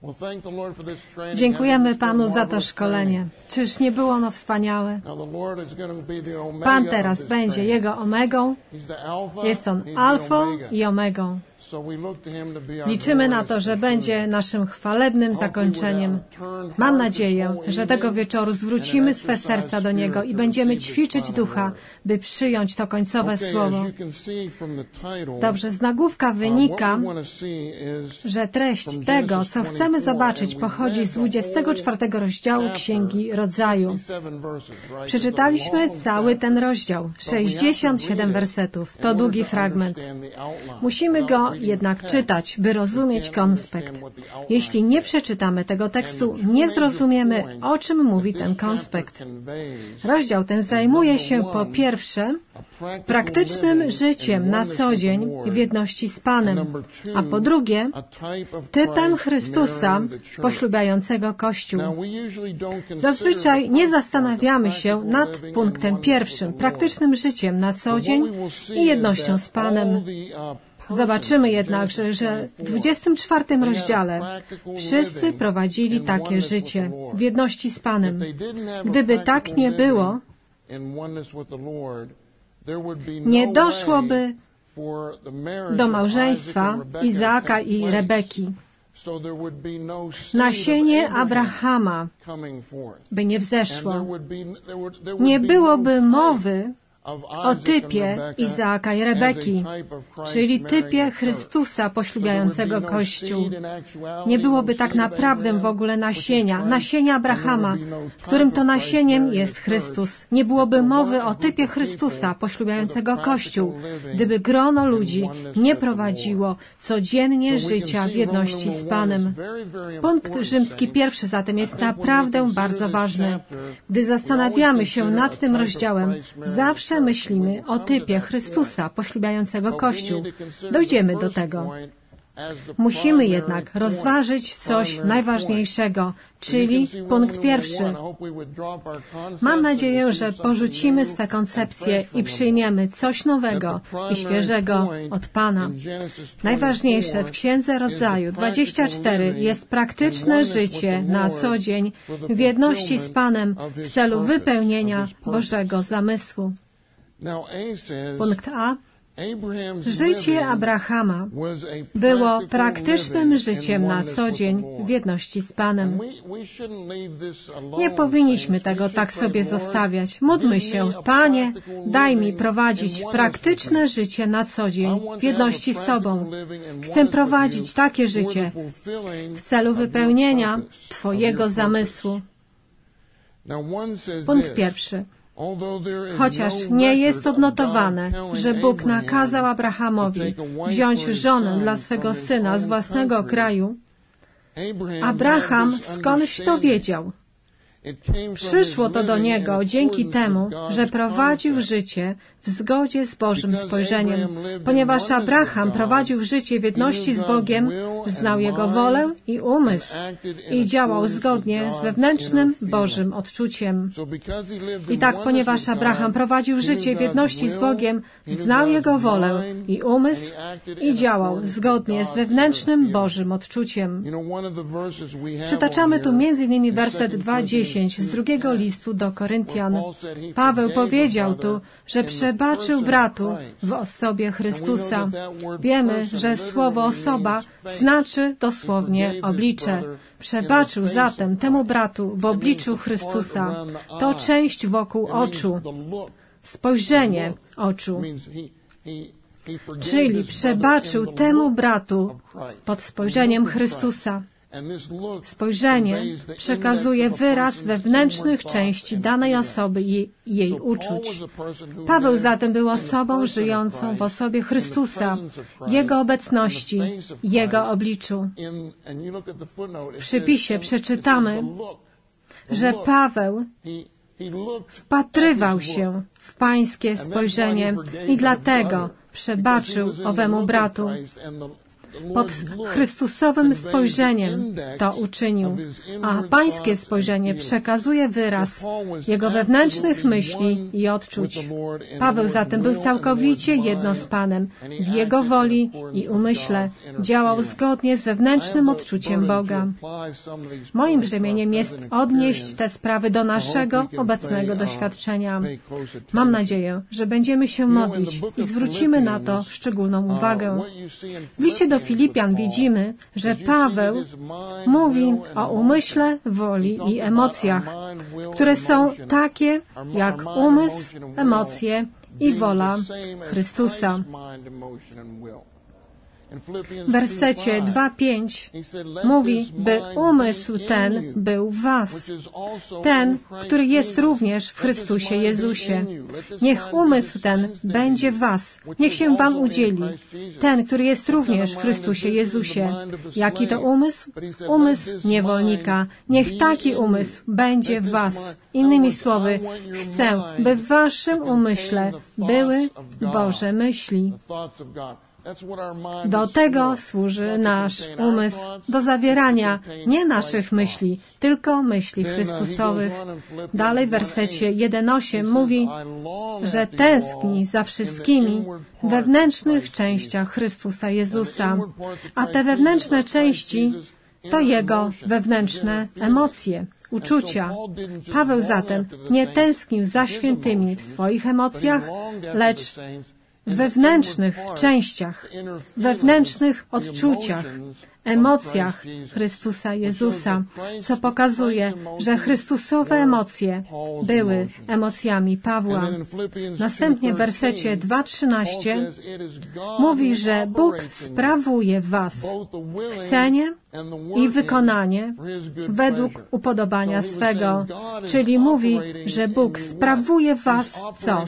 Dziękujemy Panu za to szkolenie. Czyż nie było ono wspaniałe? Pan teraz będzie Jego omegą. Jest On alfą i omegą. Liczymy na to, że będzie naszym chwalebnym zakończeniem. Mam nadzieję, że tego wieczoru zwrócimy swe serca do Niego i będziemy ćwiczyć ducha, by przyjąć to końcowe słowo. Dobrze, z nagłówka wynika, że treść tego, co chcemy zobaczyć, pochodzi z 24 rozdziału Księgi Rodzaju. Przeczytaliśmy cały ten rozdział, 67 wersetów. To długi fragment. Musimy go jednak czytać, by rozumieć konspekt. Jeśli nie przeczytamy tego tekstu, nie zrozumiemy, o czym mówi ten konspekt. Rozdział ten zajmuje się po pierwsze praktycznym życiem na co dzień w jedności z Panem, a po drugie typem Chrystusa poślubiającego Kościół. Zazwyczaj nie zastanawiamy się nad punktem pierwszym, praktycznym życiem na co dzień i jednością z Panem. Zobaczymy jednakże, że w 24 rozdziale wszyscy prowadzili takie życie w jedności z Panem. Gdyby tak nie było, nie doszłoby do małżeństwa Izaaka i Rebeki. Nasienie Abrahama by nie wzeszło. Nie byłoby mowy o typie Izaaka i Rebeki, czyli typie Chrystusa poślubiającego Kościół. Nie byłoby tak naprawdę w ogóle nasienia Abrahama, którym to nasieniem jest Chrystus. Nie byłoby mowy o typie Chrystusa poślubiającego Kościół, gdyby grono ludzi nie prowadziło codziennie życia w jedności z Panem. Punkt rzymski pierwszy zatem jest naprawdę bardzo ważny. Gdy zastanawiamy się nad tym rozdziałem, zawsze myślimy o typie Chrystusa poślubiającego Kościół. Dojdziemy do tego. Musimy jednak rozważyć coś najważniejszego, czyli punkt pierwszy. Mam nadzieję, że porzucimy swe koncepcje i przyjmiemy coś nowego i świeżego od Pana. Najważniejsze w Księdze Rodzaju 24 jest praktyczne życie na co dzień w jedności z Panem w celu wypełnienia Bożego zamysłu. Punkt A. Życie Abrahama było praktycznym życiem na co dzień w jedności z Panem. Nie powinniśmy tego tak sobie zostawiać. Módlmy się, Panie, daj mi prowadzić praktyczne życie na co dzień w jedności z Tobą. Chcę prowadzić takie życie w celu wypełnienia Twojego zamysłu. Punkt pierwszy. Chociaż nie jest odnotowane, że Bóg nakazał Abrahamowi wziąć żonę dla swego syna z własnego kraju, Abraham skądś to wiedział. Przyszło to do niego dzięki temu, że prowadził życie w zgodzie z Bożym spojrzeniem. Ponieważ Abraham prowadził życie w jedności z Bogiem, znał Jego wolę i umysł i działał zgodnie z wewnętrznym Bożym odczuciem. I tak, ponieważ Abraham prowadził życie w jedności z Bogiem, znał Jego wolę i umysł i działał zgodnie z wewnętrznym Bożym odczuciem. Przytaczamy tu m.in. werset 2:10 z drugiego listu do Koryntian. Paweł powiedział tu, że przebaczył bratu w osobie Chrystusa. Wiemy, że słowo osoba znaczy dosłownie oblicze. Przebaczył zatem temu bratu w obliczu Chrystusa. To część wokół oczu. Spojrzenie oczu. Czyli przebaczył temu bratu pod spojrzeniem Chrystusa. Spojrzenie przekazuje wyraz wewnętrznych części danej osoby i jej uczuć. Paweł zatem był osobą żyjącą w osobie Chrystusa, Jego obecności, Jego obliczu. W przypisie przeczytamy, że Paweł wpatrywał się w Pańskie spojrzenie i dlatego przebaczył owemu bratu. pod Chrystusowym spojrzeniem to uczynił, a pańskie spojrzenie przekazuje wyraz jego wewnętrznych myśli i odczuć. Paweł zatem był całkowicie jedno z Panem. W Jego woli i umyśle działał zgodnie z wewnętrznym odczuciem Boga. Moim brzemieniem jest odnieść te sprawy do naszego obecnego doświadczenia. Mam nadzieję, że będziemy się modlić i zwrócimy na to szczególną uwagę. W liście do Filipian widzimy, że Paweł mówi o umyśle, woli i emocjach, które są takie jak umysł, emocje i wola Chrystusa. W wersecie 2:5 mówi, by umysł ten był w was, ten, który jest również w Chrystusie Jezusie. Niech umysł ten będzie w was, niech się wam udzieli, ten, który jest również w Chrystusie Jezusie. Jaki to umysł? Umysł niewolnika. Niech taki umysł będzie w was. Innymi słowy, chcę, by w waszym umyśle były Boże myśli. Do tego służy nasz umysł, do zawierania nie naszych myśli, tylko myśli Chrystusowych. Dalej w wersecie 1:8 mówi, że tęskni za wszystkimi wewnętrznych częściach Chrystusa Jezusa. A te wewnętrzne części to Jego wewnętrzne emocje, uczucia. Paweł zatem nie tęsknił za świętymi w swoich emocjach, lecz w wewnętrznych częściach, wewnętrznych odczuciach, emocjach Chrystusa Jezusa, co pokazuje, że Chrystusowe emocje były emocjami Pawła. Następnie w wersecie 2:13 mówi, że Bóg sprawuje w was chcenie i wykonanie według upodobania swego. Czyli mówi, że Bóg sprawuje w was co?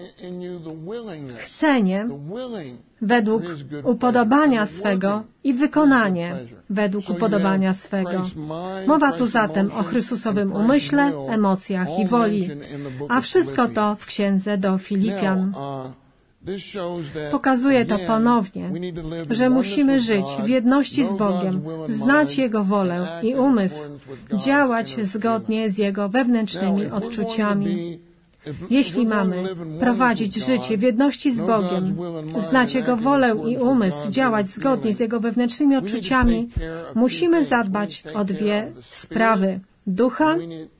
Chcenie według upodobania swego i wykonanie według upodobania swego. Mowa tu zatem o Chrystusowym umyśle, emocjach i woli. A wszystko to w księdze do Filipian. Pokazuje to ponownie, że musimy żyć w jedności z Bogiem, znać Jego wolę i umysł, działać zgodnie z Jego wewnętrznymi odczuciami. Jeśli mamy prowadzić życie w jedności z Bogiem, znać Jego wolę i umysł, działać zgodnie z Jego wewnętrznymi odczuciami, musimy zadbać o dwie sprawy: ducha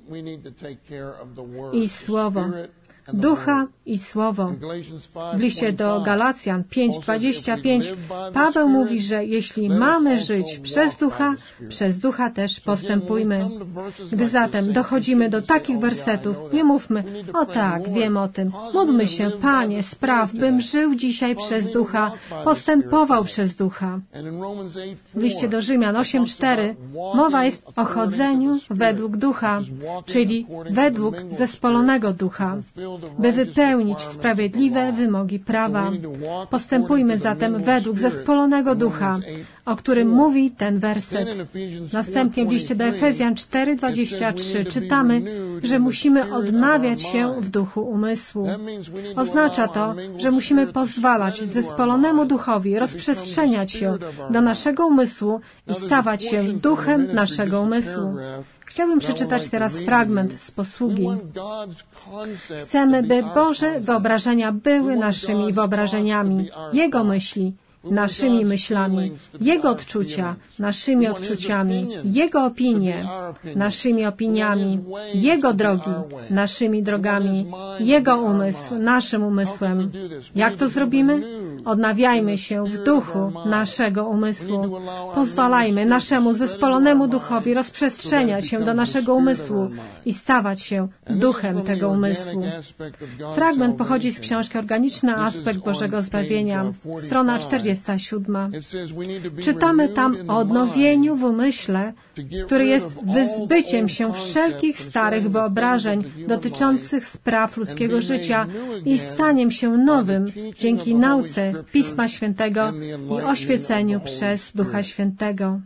i słowo. Ducha i Słowo. W liście do Galacjan 5:25 Paweł mówi, że jeśli mamy żyć przez Ducha też postępujmy. Gdy zatem dochodzimy do takich wersetów, nie mówmy, o tak, wiem o tym. Módlmy się, Panie, spraw, bym żył dzisiaj przez Ducha, postępował przez Ducha. W liście do Rzymian 8:4 mowa jest o chodzeniu według Ducha, czyli według zespolonego Ducha, by wypełnić sprawiedliwe wymogi prawa. Postępujmy zatem według zespolonego Ducha, o którym mówi ten werset. Następnie w liście do Efezjan 4:23 czytamy, że musimy odnawiać się w duchu umysłu. Oznacza to, że musimy pozwalać zespolonemu duchowi rozprzestrzeniać się do naszego umysłu i stawać się duchem naszego umysłu. Chciałbym przeczytać teraz fragment z posługi. Chcemy, by Boże wyobrażenia były naszymi wyobrażeniami, Jego myśli naszymi myślami, Jego odczucia naszymi odczuciami, Jego opinie naszymi opiniami, Jego drogi naszymi drogami, Jego umysł naszym umysłem. Jak to zrobimy? Odnawiajmy się w duchu naszego umysłu. Pozwalajmy naszemu zespolonemu duchowi rozprzestrzeniać się do naszego umysłu i stawać się duchem tego umysłu. Fragment pochodzi z książki Organiczny aspekt Bożego zbawienia, strona 47. Czytamy tam o odnowieniu w umyśle, który jest wyzbyciem się wszelkich starych wyobrażeń dotyczących spraw ludzkiego życia i staniem się nowym dzięki nauce Pisma Świętego i oświeceniu przez Ducha Świętego.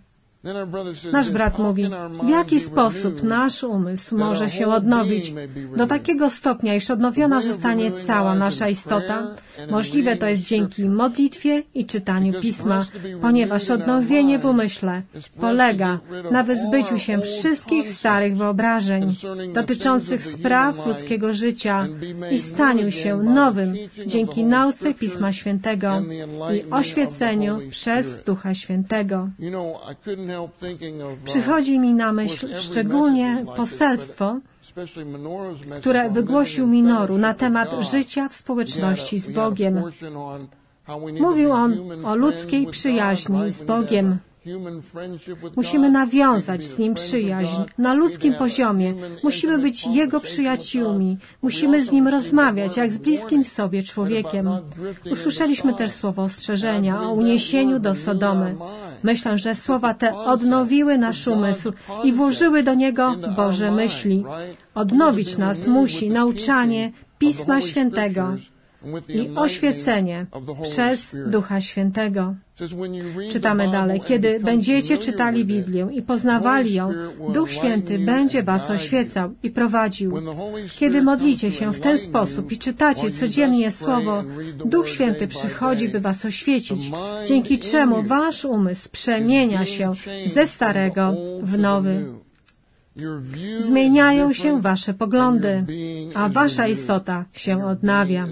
Nasz brat mówi, w jaki sposób nasz umysł może się odnowić do takiego stopnia, iż odnowiona zostanie cała nasza istota? Możliwe to jest dzięki modlitwie i czytaniu Pisma, ponieważ odnowienie w umyśle polega na wyzbyciu się wszystkich starych wyobrażeń dotyczących spraw ludzkiego życia i staniu się nowym dzięki nauce Pisma Świętego i oświeceniu przez Ducha Świętego. Przychodzi mi na myśl szczególnie poselstwo, które wygłosił Minoru na temat życia w społeczności z Bogiem. Mówił on o ludzkiej przyjaźni z Bogiem. Musimy nawiązać z Nim przyjaźń na ludzkim poziomie. Musimy być Jego przyjaciółmi. Musimy z Nim rozmawiać jak z bliskim sobie człowiekiem. Usłyszeliśmy też słowo ostrzeżenia o uniesieniu do Sodomy. Myślę, że słowa te odnowiły nasz umysł i włożyły do niego Boże myśli. Odnowić nas musi nauczanie Pisma Świętego i oświecenie przez Ducha Świętego. Czytamy dalej. Kiedy będziecie czytali Biblię i poznawali ją, Duch Święty będzie was oświecał i prowadził. Kiedy modlicie się w ten sposób i czytacie codziennie Słowo, Duch Święty przychodzi, by was oświecić, dzięki czemu wasz umysł przemienia się ze starego w nowy. Zmieniają się wasze poglądy, a wasza istota się odnawia.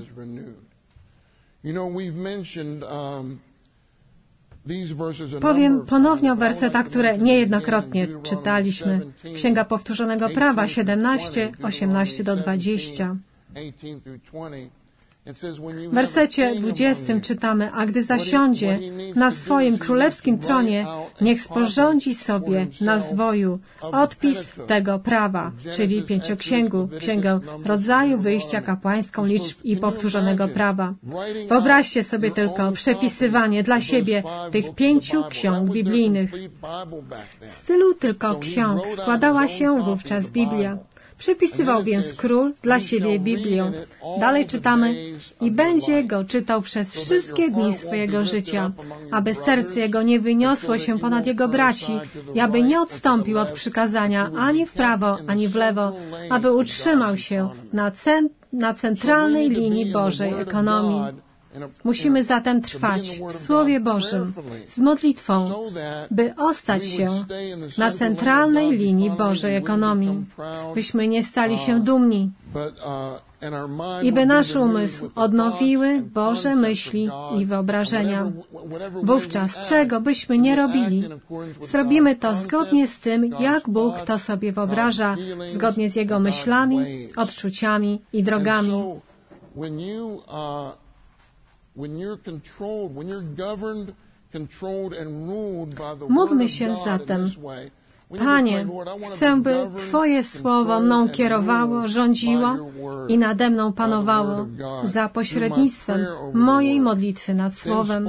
Powiem ponownie o wersetach, które niejednokrotnie czytaliśmy. Księga Powtórzonego Prawa 17, 18-20. W wersecie 20 czytamy, a gdy zasiądzie na swoim królewskim tronie, niech sporządzi sobie na zwoju odpis tego prawa, czyli pięcioksięgu, księgę rodzaju, wyjścia, kapłańską, liczb i powtórzonego prawa. Wyobraźcie sobie tylko przepisywanie dla siebie tych 5 ksiąg biblijnych. Z tylu tylko ksiąg składała się wówczas Biblia. Przypisywał więc król dla siebie Biblię. Dalej czytamy, i będzie go czytał przez wszystkie dni swojego życia, aby serce jego nie wyniosło się ponad jego braci i aby nie odstąpił od przykazania ani w prawo, ani w lewo, aby utrzymał się na centralnej linii Bożej ekonomii. Musimy zatem trwać w Słowie Bożym z modlitwą, by ostać się na centralnej linii Bożej ekonomii, byśmy nie stali się dumni i by nasz umysł odnowiły Boże myśli i wyobrażenia. Wówczas, czego byśmy nie robili, zrobimy to zgodnie z tym, jak Bóg to sobie wyobraża, zgodnie z Jego myślami, odczuciami i drogami. Módlmy się zatem. Panie, chcę, by Twoje słowo mną kierowało, rządziło i nade mną panowało za pośrednictwem mojej modlitwy nad Słowem.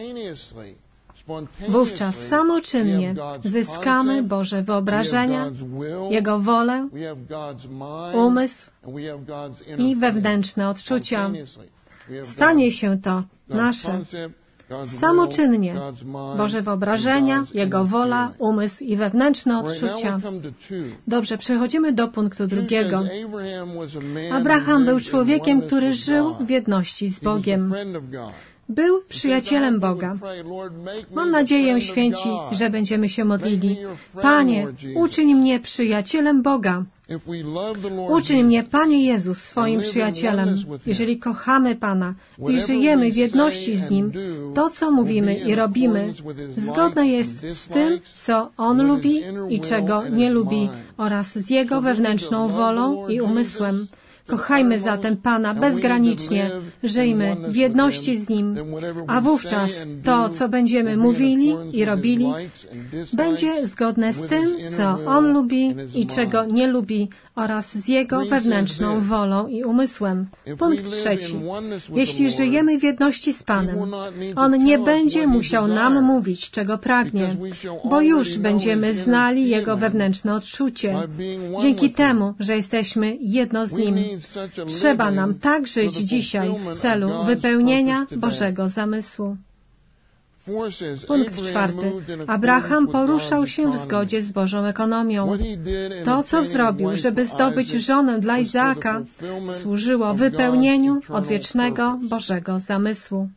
Wówczas samoczynnie zyskamy Boże wyobrażenia, Jego wolę, umysł i wewnętrzne odczucia. Stanie się to nasze. Samoczynnie Boże wyobrażenia, Jego wola, umysł i wewnętrzne odczucia. Dobrze, przechodzimy do punktu drugiego. Abraham był człowiekiem, który żył w jedności z Bogiem. Był przyjacielem Boga. Mam nadzieję, święci, że będziemy się modlili. Panie, uczyń mnie przyjacielem Boga. Uczyń mnie, Panie Jezus, swoim przyjacielem. Jeżeli kochamy Pana i żyjemy w jedności z Nim, to, co mówimy i robimy, zgodne jest z tym, co On lubi i czego nie lubi, oraz z Jego wewnętrzną wolą i umysłem. Kochajmy zatem Pana bezgranicznie, żyjmy w jedności z Nim, a wówczas to, co będziemy mówili i robili, będzie zgodne z tym, co On lubi i czego nie lubi, oraz z Jego wewnętrzną wolą i umysłem. Punkt 3. Jeśli żyjemy w jedności z Panem, On nie będzie musiał nam mówić, czego pragnie, bo już będziemy znali Jego wewnętrzne odczucie. Dzięki temu, że jesteśmy jedno z Nim. Trzeba nam tak żyć dzisiaj w celu wypełnienia Bożego zamysłu. Punkt 4. Abraham poruszał się w zgodzie z Bożą ekonomią. To, co zrobił, żeby zdobyć żonę dla Izaaka, służyło wypełnieniu odwiecznego Bożego zamysłu.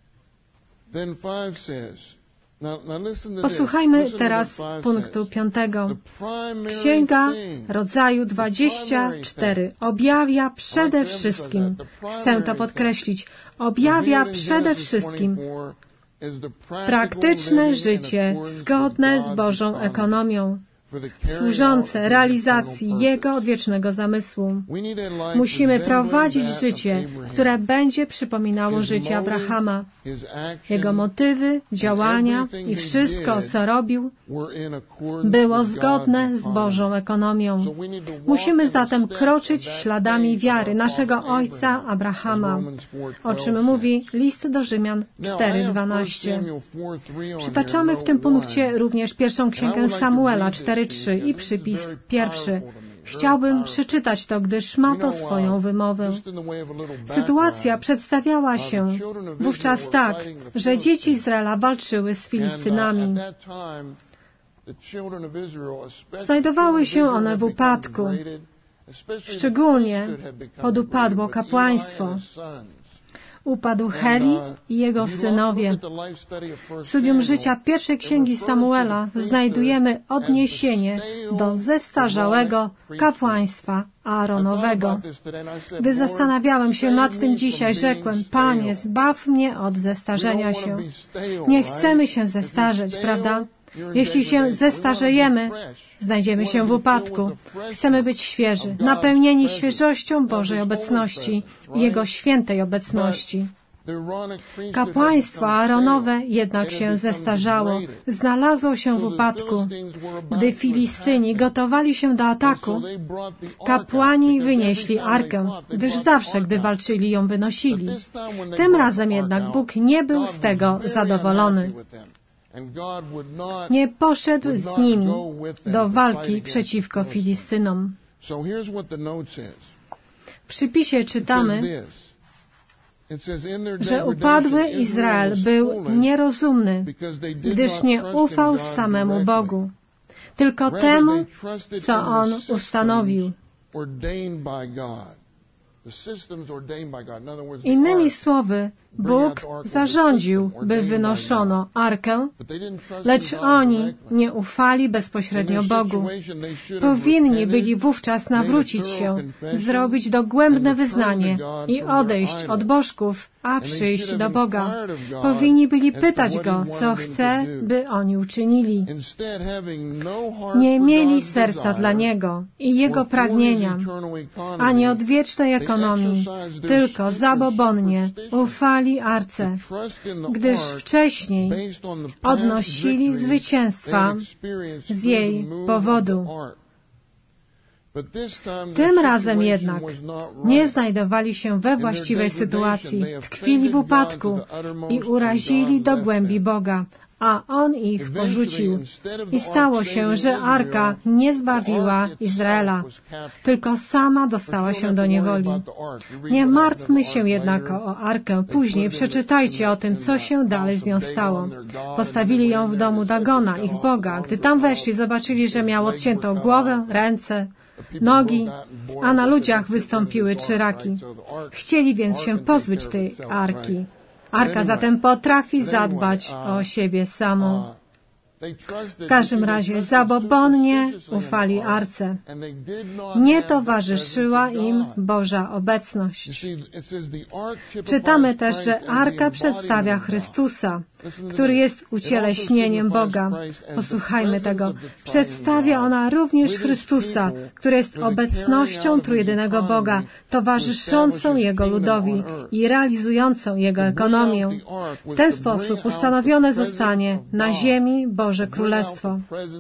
Posłuchajmy teraz punktu 5. Księga Rodzaju 24 objawia przede wszystkim, chcę to podkreślić, objawia przede wszystkim praktyczne życie zgodne z Bożą ekonomią, służące realizacji Jego odwiecznego zamysłu. Musimy prowadzić życie, które będzie przypominało życie Abrahama. Jego motywy, działania i wszystko, co robił, było zgodne z Bożą ekonomią. Musimy zatem kroczyć śladami wiary naszego ojca Abrahama, o czym mówi list do Rzymian 4:12. Przytaczamy w tym punkcie również pierwszą księgę Samuela 4:3 i przypis 1. Chciałbym przeczytać to, gdyż ma to swoją wymowę. Sytuacja przedstawiała się wówczas tak, że dzieci Izraela walczyły z Filistynami. Znajdowały się one w upadku, szczególnie podupadło kapłaństwo. Upadł Heli i jego synowie. W studium życia pierwszej księgi Samuela znajdujemy odniesienie do zestarzałego kapłaństwa Aaronowego. Gdy zastanawiałem się nad tym dzisiaj, rzekłem: Panie, zbaw mnie od zestarzenia się. Nie chcemy się zestarzeć, prawda? Jeśli się zestarzejemy, znajdziemy się w upadku. Chcemy być świeży, napełnieni świeżością Bożej obecności i Jego świętej obecności. Kapłaństwo Aaronowe jednak się zestarzało, znalazło się w upadku. Gdy Filistyni gotowali się do ataku, kapłani wynieśli arkę, gdyż zawsze, gdy walczyli, ją wynosili. Tym razem jednak Bóg nie był z tego zadowolony. Nie poszedł z nimi do walki przeciwko Filistynom. W przypisie czytamy, że upadły Izrael był nierozumny, gdyż nie ufał samemu Bogu, tylko temu, co On ustanowił. Innymi słowy, Bóg zarządził, by wynoszono arkę, lecz oni nie ufali bezpośrednio Bogu. Powinni byli wówczas nawrócić się, zrobić dogłębne wyznanie i odejść od bożków, a przyjść do Boga. Powinni byli pytać Go, co chce, by oni uczynili. Nie mieli serca dla Niego i Jego pragnienia, ani odwiecznej ekonomii, tylko zabobonnie ufali arce, gdyż wcześniej odnosili zwycięstwa z jej powodu. Tym razem jednak nie znajdowali się we właściwej sytuacji, tkwili w upadku i urazili do głębi Boga, a On ich porzucił. I stało się, że arka nie zbawiła Izraela, tylko sama dostała się do niewoli. Nie martwmy się jednak o arkę. Później przeczytajcie o tym, co się dalej z nią stało. Postawili ją w domu Dagona, ich Boga. Gdy tam weszli, zobaczyli, że miał odciętą głowę, ręce, nogi, a na ludziach wystąpiły 3 raki. Chcieli więc się pozbyć tej arki. Arka zatem potrafi zadbać o siebie samą. W każdym razie zabobonnie ufali arce. Nie towarzyszyła im Boża obecność. Czytamy też, że arka przedstawia Chrystusa, który jest ucieleśnieniem Boga. Posłuchajmy tego. Przedstawia ona również Chrystusa, który jest obecnością trójjedynego Boga, towarzyszącą Jego ludowi i realizującą Jego ekonomię. W ten sposób ustanowione zostanie na ziemi Boże Królestwo.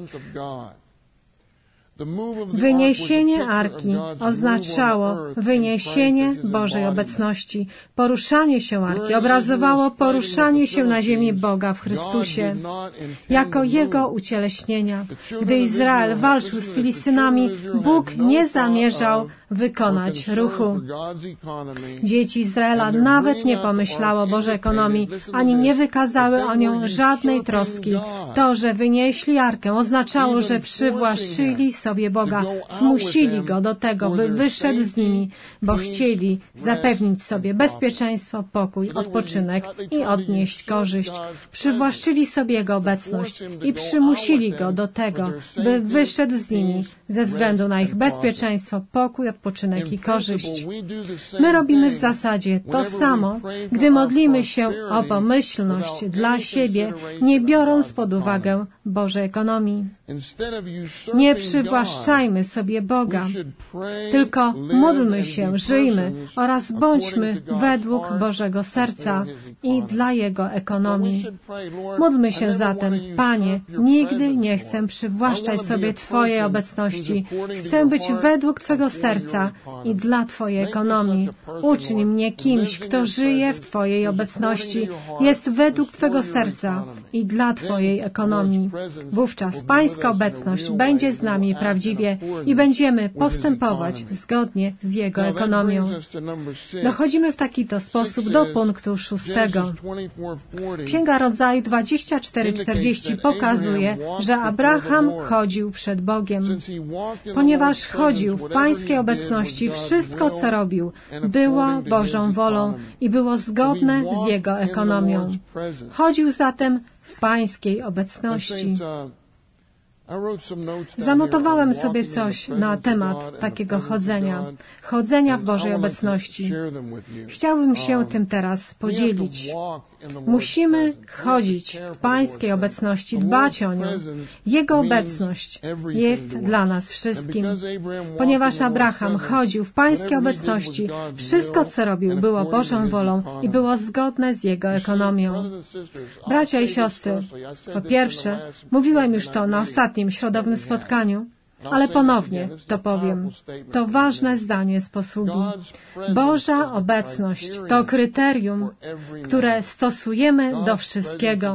Wyniesienie arki oznaczało wyniesienie Bożej obecności. Poruszanie się arki obrazowało poruszanie się na ziemi Boga w Chrystusie jako Jego ucieleśnienia. Gdy Izrael walczył z Filistynami, Bóg nie zamierzał wykonać ruchu. Dzieci Izraela nawet nie pomyślało o Bożej ekonomii, ani nie wykazały o nią żadnej troski. To, że wynieśli arkę, oznaczało, że przywłaszczyli sobie Boga, zmusili Go do tego, by wyszedł z nimi, bo chcieli zapewnić sobie bezpieczeństwo, pokój, odpoczynek i odnieść korzyść. Przywłaszczyli sobie Jego obecność i przymusili Go do tego, by wyszedł z nimi ze względu na ich bezpieczeństwo, pokój, odpoczynek i korzyść. My robimy w zasadzie to samo, gdy modlimy się o pomyślność dla siebie, nie biorąc pod uwagę Bożej ekonomii. Nie przywłaszczajmy sobie Boga, tylko módlmy się, żyjmy oraz bądźmy według Bożego serca i dla Jego ekonomii. Módlmy się zatem, Panie, nigdy nie chcę przywłaszczać sobie Twojej obecności. Chcę być według Twego serca i dla Twojej ekonomii. Uczyń mnie kimś, kto żyje w Twojej obecności, jest według Twego serca i dla Twojej ekonomii. Wówczas Pańska obecność będzie z nami prawdziwie i będziemy postępować zgodnie z Jego ekonomią. Dochodzimy w taki to sposób do punktu 6. Księga Rodzaju 24:40 pokazuje, że Abraham chodził przed Bogiem. Ponieważ chodził w Pańskiej obecności, wszystko, co robił, było Bożą wolą i było zgodne z Jego ekonomią. Chodził zatem w Pańskiej obecności. Zanotowałem sobie coś na temat takiego chodzenia w Bożej obecności. Chciałbym się tym teraz podzielić. Musimy chodzić w Pańskiej obecności, dbać o nią. Jego obecność jest dla nas wszystkim. Ponieważ Abraham chodził w Pańskiej obecności, wszystko, co robił, było Bożą wolą i było zgodne z Jego ekonomią. Bracia i siostry, po pierwsze, mówiłem już to na ostatnim środowym spotkaniu, ale ponownie to powiem. To ważne zdanie z posługi. Boża obecność to kryterium, które stosujemy do wszystkiego.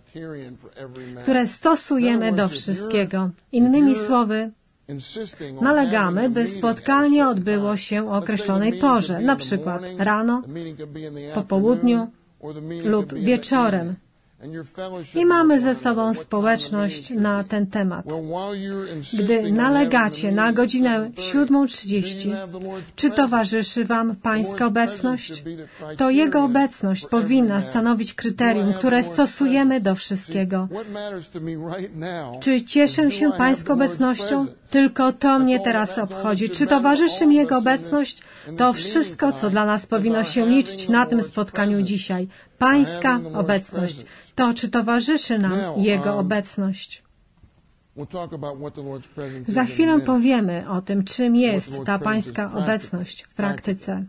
Innymi słowy, nalegamy, by spotkanie odbyło się o określonej porze, na przykład rano, po południu lub wieczorem. I mamy ze sobą społeczność na ten temat. Gdy nalegacie na godzinę 7:30, czy towarzyszy Wam Pańska obecność? To Jego obecność powinna stanowić kryterium, które stosujemy do wszystkiego. Czy cieszę się Pańską obecnością? Tylko to mnie teraz obchodzi. Czy towarzyszy mi Jego obecność? To wszystko, co dla nas powinno się liczyć na tym spotkaniu dzisiaj. Pańska obecność. To, czy towarzyszy nam Jego obecność. Za chwilę powiemy o tym, czym jest ta Pańska obecność w praktyce.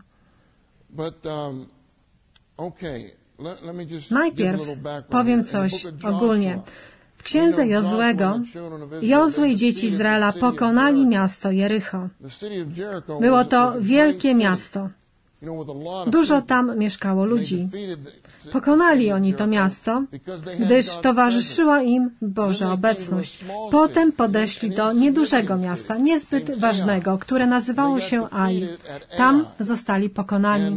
Najpierw powiem coś ogólnie. W księdze Jozłego, Jozue i dzieci Izraela pokonali miasto Jericho. Było to wielkie miasto. Dużo tam mieszkało ludzi. Pokonali oni to miasto, gdyż towarzyszyła im Boża obecność. Potem podeszli do niedużego miasta, niezbyt ważnego, które nazywało się Ai. Tam zostali pokonani.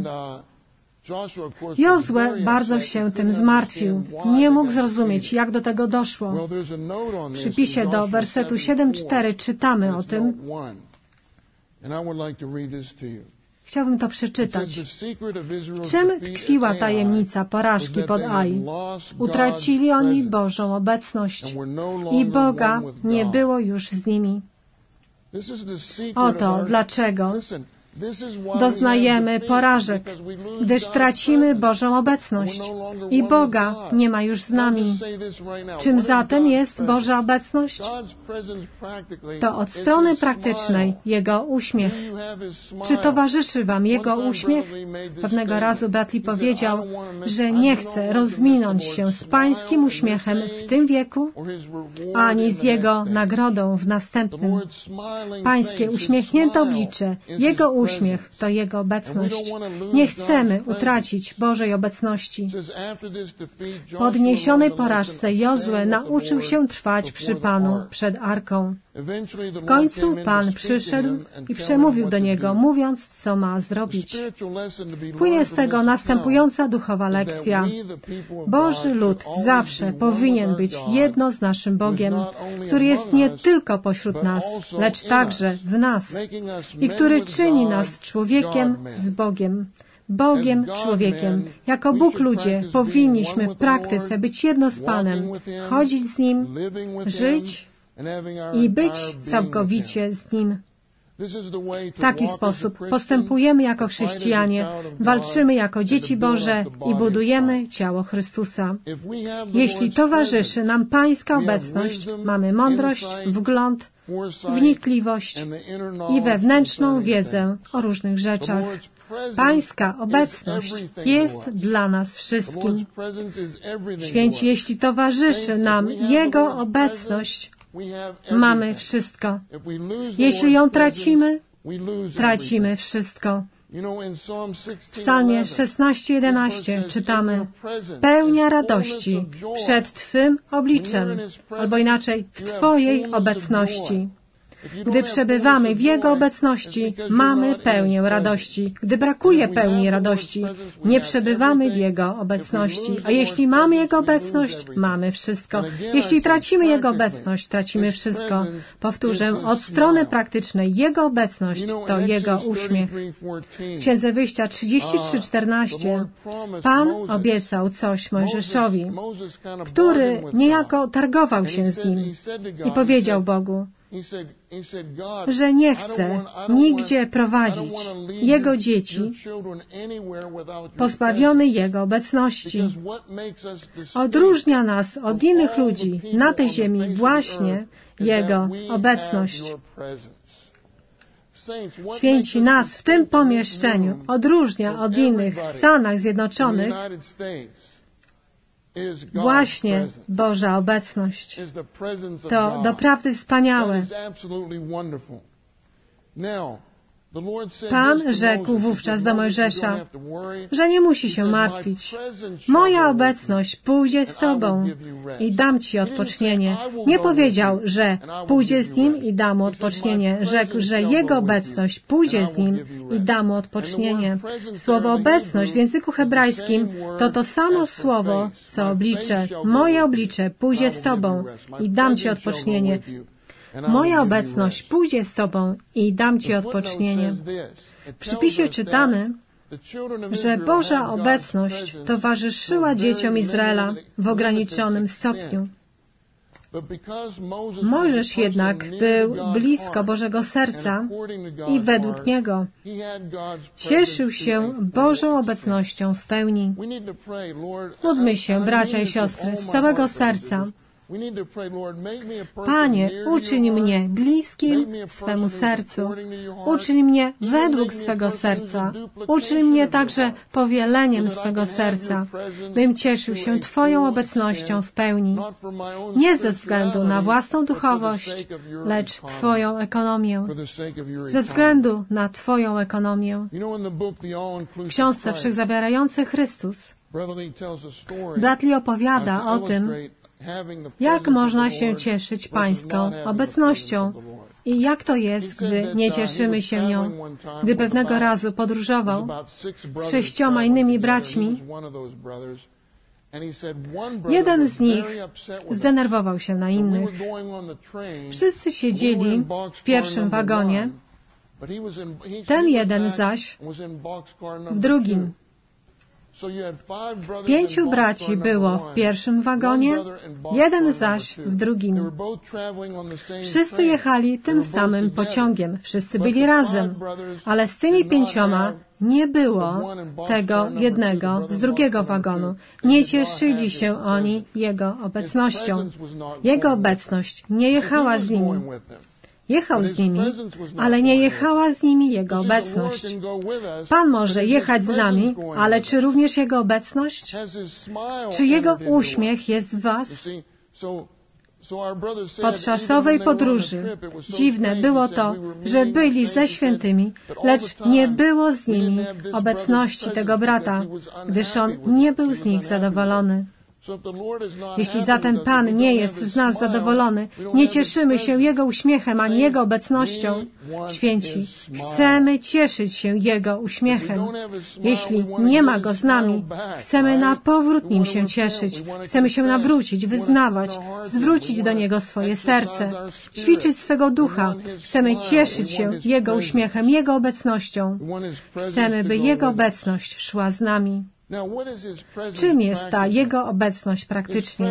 Jozue bardzo się tym zmartwił. Nie mógł zrozumieć, jak do tego doszło. W przypisie do wersetu 7:4 czytamy o tym. Chciałbym to przeczytać. W czym tkwiła tajemnica porażki pod Ai? Utracili oni Bożą obecność i Boga nie było już z nimi. Oto dlaczego doznajemy porażek, gdyż tracimy Bożą obecność i Boga nie ma już z nami. Czym zatem jest Boża obecność? To od strony praktycznej Jego uśmiech. Czy towarzyszy Wam Jego uśmiech? Pewnego razu brat Lee powiedział, że nie chce rozminąć się z Pańskim uśmiechem w tym wieku, ani z Jego nagrodą w następnym. Pańskie uśmiechnięte oblicze, Jego uśmiech to Jego obecność. Nie chcemy utracić Bożej obecności. Po odniesionej porażce Jozue nauczył się trwać przy Panu przed Arką. W końcu Pan przyszedł i przemówił do niego, mówiąc, co ma zrobić. Płynie z tego następująca duchowa lekcja. Boży lud zawsze powinien być jedno z naszym Bogiem, który jest nie tylko pośród nas, lecz także w nas i który czyni nas człowiekiem z Bogiem. Bogiem, człowiekiem. Jako Bóg ludzie powinniśmy w praktyce być jedno z Panem, chodzić z Nim, żyć i być całkowicie z Nim. W taki sposób postępujemy jako chrześcijanie, walczymy jako dzieci Boże i budujemy ciało Chrystusa. Jeśli towarzyszy nam Pańska obecność, mamy mądrość, wgląd, wnikliwość i wewnętrzną wiedzę o różnych rzeczach. Pańska obecność jest dla nas wszystkim. Święci, jeśli towarzyszy nam Jego obecność, mamy wszystko. Jeśli ją tracimy, tracimy wszystko. W Psalmie 16:11 czytamy: pełnia radości przed Twym obliczem, albo inaczej, w Twojej obecności. Gdy przebywamy w Jego obecności, mamy pełnię radości. Gdy brakuje pełni radości, nie przebywamy w Jego obecności. A jeśli mamy Jego obecność, mamy wszystko. Jeśli tracimy Jego obecność, tracimy wszystko. Powtórzę, od strony praktycznej Jego obecność to Jego uśmiech. W Księdze Wyjścia 33:14 Pan obiecał coś Mojżeszowi, który niejako targował się z nim i powiedział Bogu, że nie chce nigdzie prowadzić Jego dzieci pozbawiony Jego obecności. Odróżnia nas od innych ludzi na tej ziemi właśnie Jego obecność. Święci, nas w tym pomieszczeniu odróżnia od innych w Stanach Zjednoczonych właśnie Boża obecność. To doprawdy wspaniałe. Pan rzekł wówczas do Mojżesza, że nie musi się martwić. Moja obecność pójdzie z Tobą i dam Ci odpocznienie. Nie powiedział, że pójdzie z Nim i da Mu odpocznienie. Rzekł, że Jego obecność pójdzie z Nim i da Mu odpocznienie. Słowo obecność w języku hebrajskim to to samo słowo, co oblicze. Moje oblicze pójdzie z Tobą i dam Ci odpocznienie. Moja obecność pójdzie z Tobą i dam Ci odpocznienie. W przypisie czytamy, że Boża obecność towarzyszyła dzieciom Izraela w ograniczonym stopniu. Mojżesz jednak był blisko Bożego serca i według niego cieszył się Bożą obecnością w pełni. Módlmy się, bracia i siostry, z całego serca. Panie, uczyń mnie bliskim swemu sercu. Uczyń mnie według swego serca. Uczyń mnie także powieleniem swego serca, bym cieszył się Twoją obecnością w pełni. Nie ze względu na własną duchowość, lecz Twoją ekonomię. Ze względu na Twoją ekonomię. W książce Wszechzawierający Chrystus brat Lee opowiada o tym, jak można się cieszyć Pańską obecnością i jak to jest, gdy nie cieszymy się nią. Gdy pewnego razu podróżował z 6 innymi braćmi, jeden z nich zdenerwował się na innych. Wszyscy siedzieli w pierwszym wagonie, ten jeden zaś w drugim. 5 braci było w pierwszym wagonie, jeden zaś w drugim. Wszyscy jechali tym samym pociągiem, wszyscy byli razem, ale z tymi 5 nie było tego jednego z drugiego wagonu. Nie cieszyli się oni Jego obecnością. Jego obecność nie jechała z nimi. Jechał z nimi, ale nie jechała z nimi Jego obecność. Pan może jechać z nami, ale czy również Jego obecność? Czy Jego uśmiech jest w Was? Podczas owej podróży dziwne było to, że byli ze świętymi, lecz nie było z nimi obecności tego brata, gdyż on nie był z nich zadowolony. Jeśli zatem Pan nie jest z nas zadowolony, nie cieszymy się Jego uśmiechem ani Jego obecnością, święci, chcemy cieszyć się Jego uśmiechem. Jeśli nie ma Go z nami, chcemy na powrót Nim się cieszyć, chcemy się nawrócić, wyznawać, zwrócić do Niego swoje serce, ćwiczyć swego ducha, chcemy cieszyć się Jego uśmiechem, Jego obecnością. Chcemy, by Jego obecność szła z nami. Czym jest ta Jego obecność praktycznie?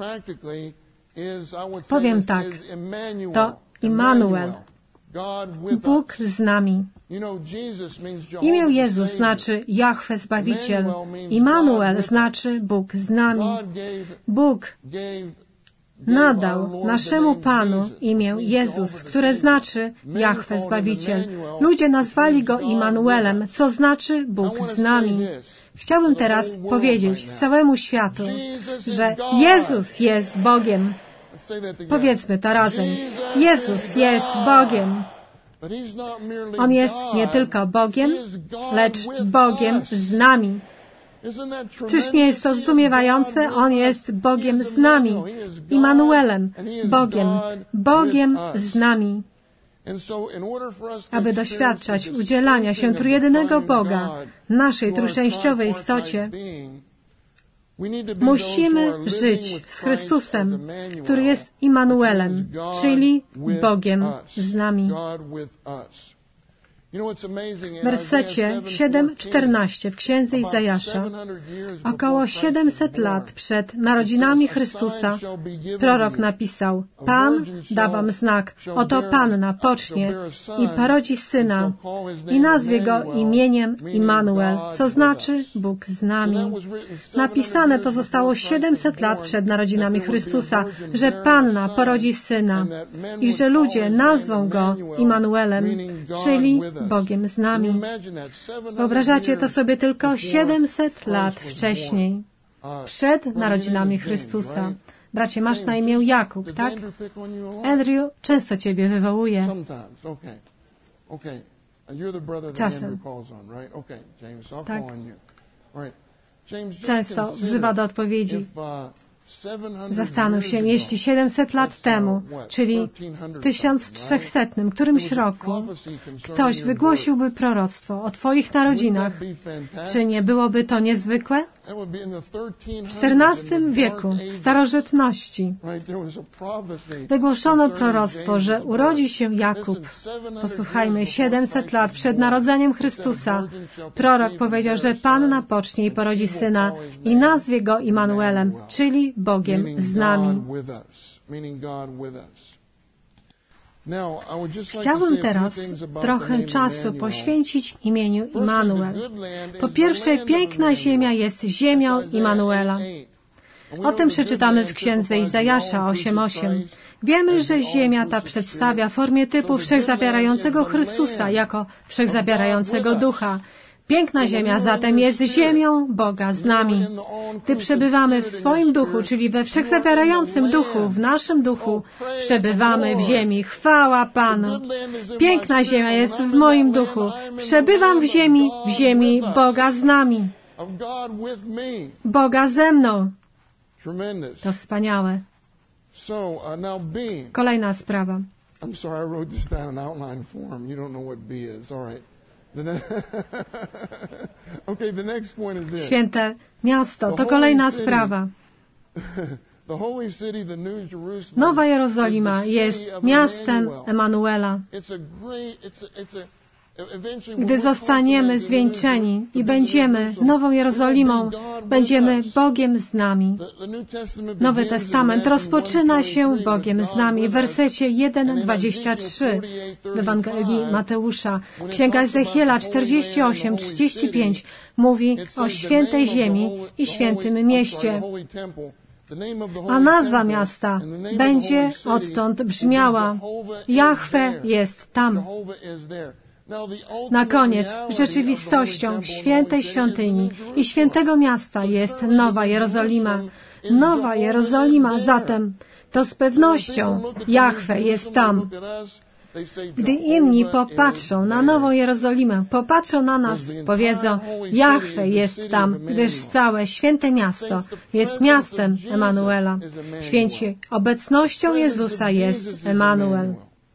Powiem tak, to Immanuel, Bóg z nami. Imię Jezus znaczy Jahwe Zbawiciel. Immanuel znaczy Bóg z nami. Bóg nadał naszemu Panu imię Jezus, które znaczy Jahwe Zbawiciel. Ludzie nazwali Go Immanuelem, co znaczy Bóg z nami. Chciałbym teraz powiedzieć całemu światu, że Jezus jest Bogiem. Powiedzmy to razem. Jezus jest Bogiem. On jest nie tylko Bogiem, lecz Bogiem z nami. Czyż nie jest to zdumiewające? On jest Bogiem z nami. Immanuelem. Bogiem z nami. Aby doświadczać udzielania się trójjedynego Boga naszej trójczęściowej istocie, musimy żyć z Chrystusem, który jest Immanuelem, czyli Bogiem z nami. W wersecie 7:14 w Księdze Izajasza, około 700 lat przed narodzinami Chrystusa, prorok napisał: Pan da wam znak, oto Panna pocznie i porodzi syna i nazwie go imieniem Immanuel, co znaczy Bóg z nami. Napisane to zostało 700 lat przed narodzinami Chrystusa, że Panna porodzi syna i że ludzie nazwą go Immanuelem, czyli Bogiem z nami. Wyobrażacie to sobie tylko 700 lat wcześniej, przed narodzinami Chrystusa. Bracie, masz na imię Jakub, tak? Andrew często Ciebie wywołuje. Czasem. Tak. Często wzywa do odpowiedzi. Zastanów się, jeśli 700 lat temu, czyli w 1300 którymś roku, ktoś wygłosiłby proroctwo o Twoich narodzinach, czy nie byłoby to niezwykłe? W XIV wieku, w starożytności, wygłoszono proroctwo, że urodzi się Jakub. Posłuchajmy, 700 lat przed narodzeniem Chrystusa prorok powiedział, że Panna pocznie i porodzi syna i nazwie go Immanuelem, czyli Bogiem z nami. Chciałbym teraz trochę czasu poświęcić imieniu Immanuel. Po pierwsze, piękna ziemia jest ziemią Immanuela. O tym przeczytamy w Księdze Izajasza 8:8. Wiemy, że ziemia ta przedstawia formie typu wszechzawierającego Chrystusa jako wszechzawierającego Ducha. Piękna ziemia zatem jest ziemią Boga z nami. Gdy przebywamy w swoim duchu, czyli we wszechzawierającym duchu, w naszym duchu, przebywamy w ziemi. Chwała Panu. Piękna ziemia jest w moim duchu. Przebywam w ziemi Boga z nami. Boga ze mną. To wspaniałe. Kolejna sprawa. Święte miasto to kolejna sprawa. Nowa Jerozolima jest miastem Emanuela. Gdy zostaniemy zwieńczeni i będziemy Nową Jerozolimą, będziemy Bogiem z nami. Nowy Testament rozpoczyna się Bogiem z nami w wersecie 1:23 w Ewangelii Mateusza. Księga Ezechiela 48:35 mówi o świętej ziemi i świętym mieście. A nazwa miasta będzie odtąd brzmiała: Jahwe jest tam. Na koniec rzeczywistością świętej świątyni i świętego miasta jest Nowa Jerozolima. Nowa Jerozolima zatem to z pewnością Jahwe jest tam. Gdy inni popatrzą na Nową Jerozolimę, popatrzą na nas, powiedzą, Jahwe jest tam, gdyż całe święte miasto jest miastem Emanuela. Święci, obecnością Jezusa jest Emanuel.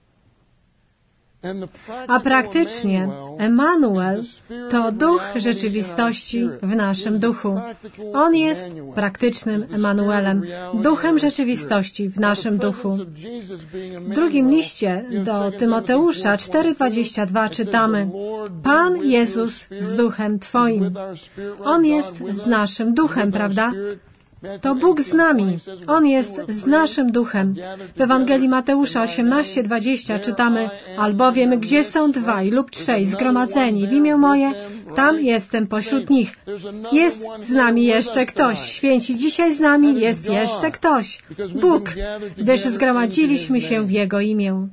A praktycznie Emanuel to duch rzeczywistości w naszym duchu. On jest praktycznym Emanuelem, duchem rzeczywistości w naszym duchu. W drugim liście do Tymoteusza 4:22 czytamy: Pan Jezus z duchem Twoim. On jest z naszym duchem, prawda? To Bóg z nami. On jest z naszym duchem. W Ewangelii Mateusza 18:20 czytamy: Albowiem gdzie są 2 lub 3 zgromadzeni w imię moje, tam jestem pośród nich. Jest z nami jeszcze ktoś. Święci, dzisiaj z nami jest jeszcze ktoś. Bóg, gdyż zgromadziliśmy się w Jego imię.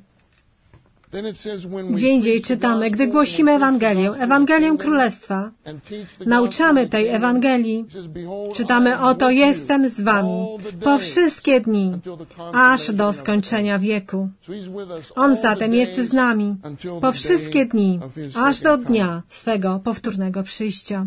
Gdzie indziej czytamy, gdy głosimy Ewangelię Królestwa, nauczamy tej Ewangelii, czytamy, oto jestem z wami po wszystkie dni, aż do skończenia wieku. On zatem jest z nami po wszystkie dni, aż do dnia swego powtórnego przyjścia.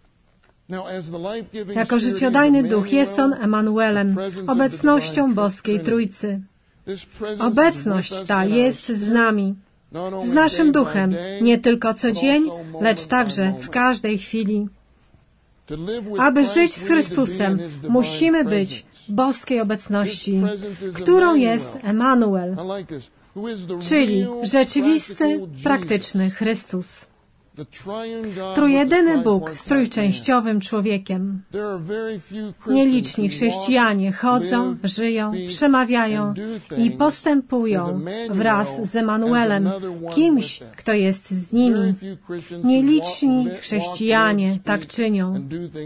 Jako życiodajny duch jest on Emanuelem, obecnością boskiej Trójcy. Obecność ta jest z nami, z naszym duchem, nie tylko co dzień, lecz także w każdej chwili. Aby żyć z Chrystusem, musimy być w boskiej obecności, którą jest Emanuel, czyli rzeczywisty, praktyczny Chrystus. Trójjedyny Bóg z trójczęściowym człowiekiem. Nieliczni chrześcijanie chodzą, żyją, przemawiają i postępują wraz z Emanuelem, kimś, kto jest z nimi. Nieliczni chrześcijanie tak czynią.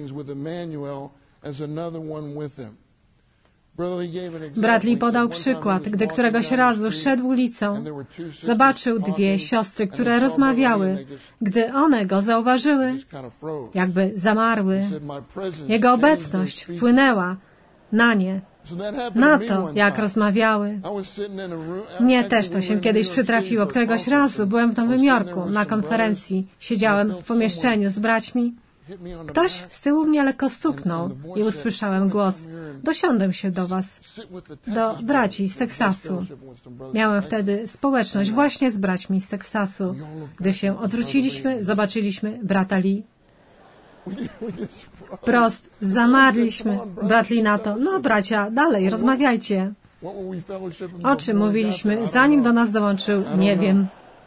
Bradley podał przykład, gdy któregoś razu szedł ulicą, zobaczył 2 siostry, które rozmawiały. Gdy one go zauważyły, jakby zamarły. Jego obecność wpłynęła na nie, na to, jak rozmawiały. Mnie też to się kiedyś przytrafiło. Któregoś razu byłem w Nowym Jorku na konferencji. Siedziałem w pomieszczeniu z braćmi. Ktoś z tyłu mnie lekko stuknął i usłyszałem głos: dosiądę się do was, do braci z Teksasu. Miałem wtedy społeczność właśnie z braćmi z Teksasu. Gdy się odwróciliśmy, zobaczyliśmy brata Lee. Wprost zamarliśmy. Brat Lee na to: no bracia, dalej, rozmawiajcie. O czym mówiliśmy, zanim do nas dołączył, nie wiem.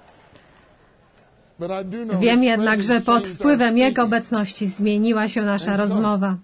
Wiem jednak, że pod wpływem Jego obecności zmieniła się nasza rozmowa.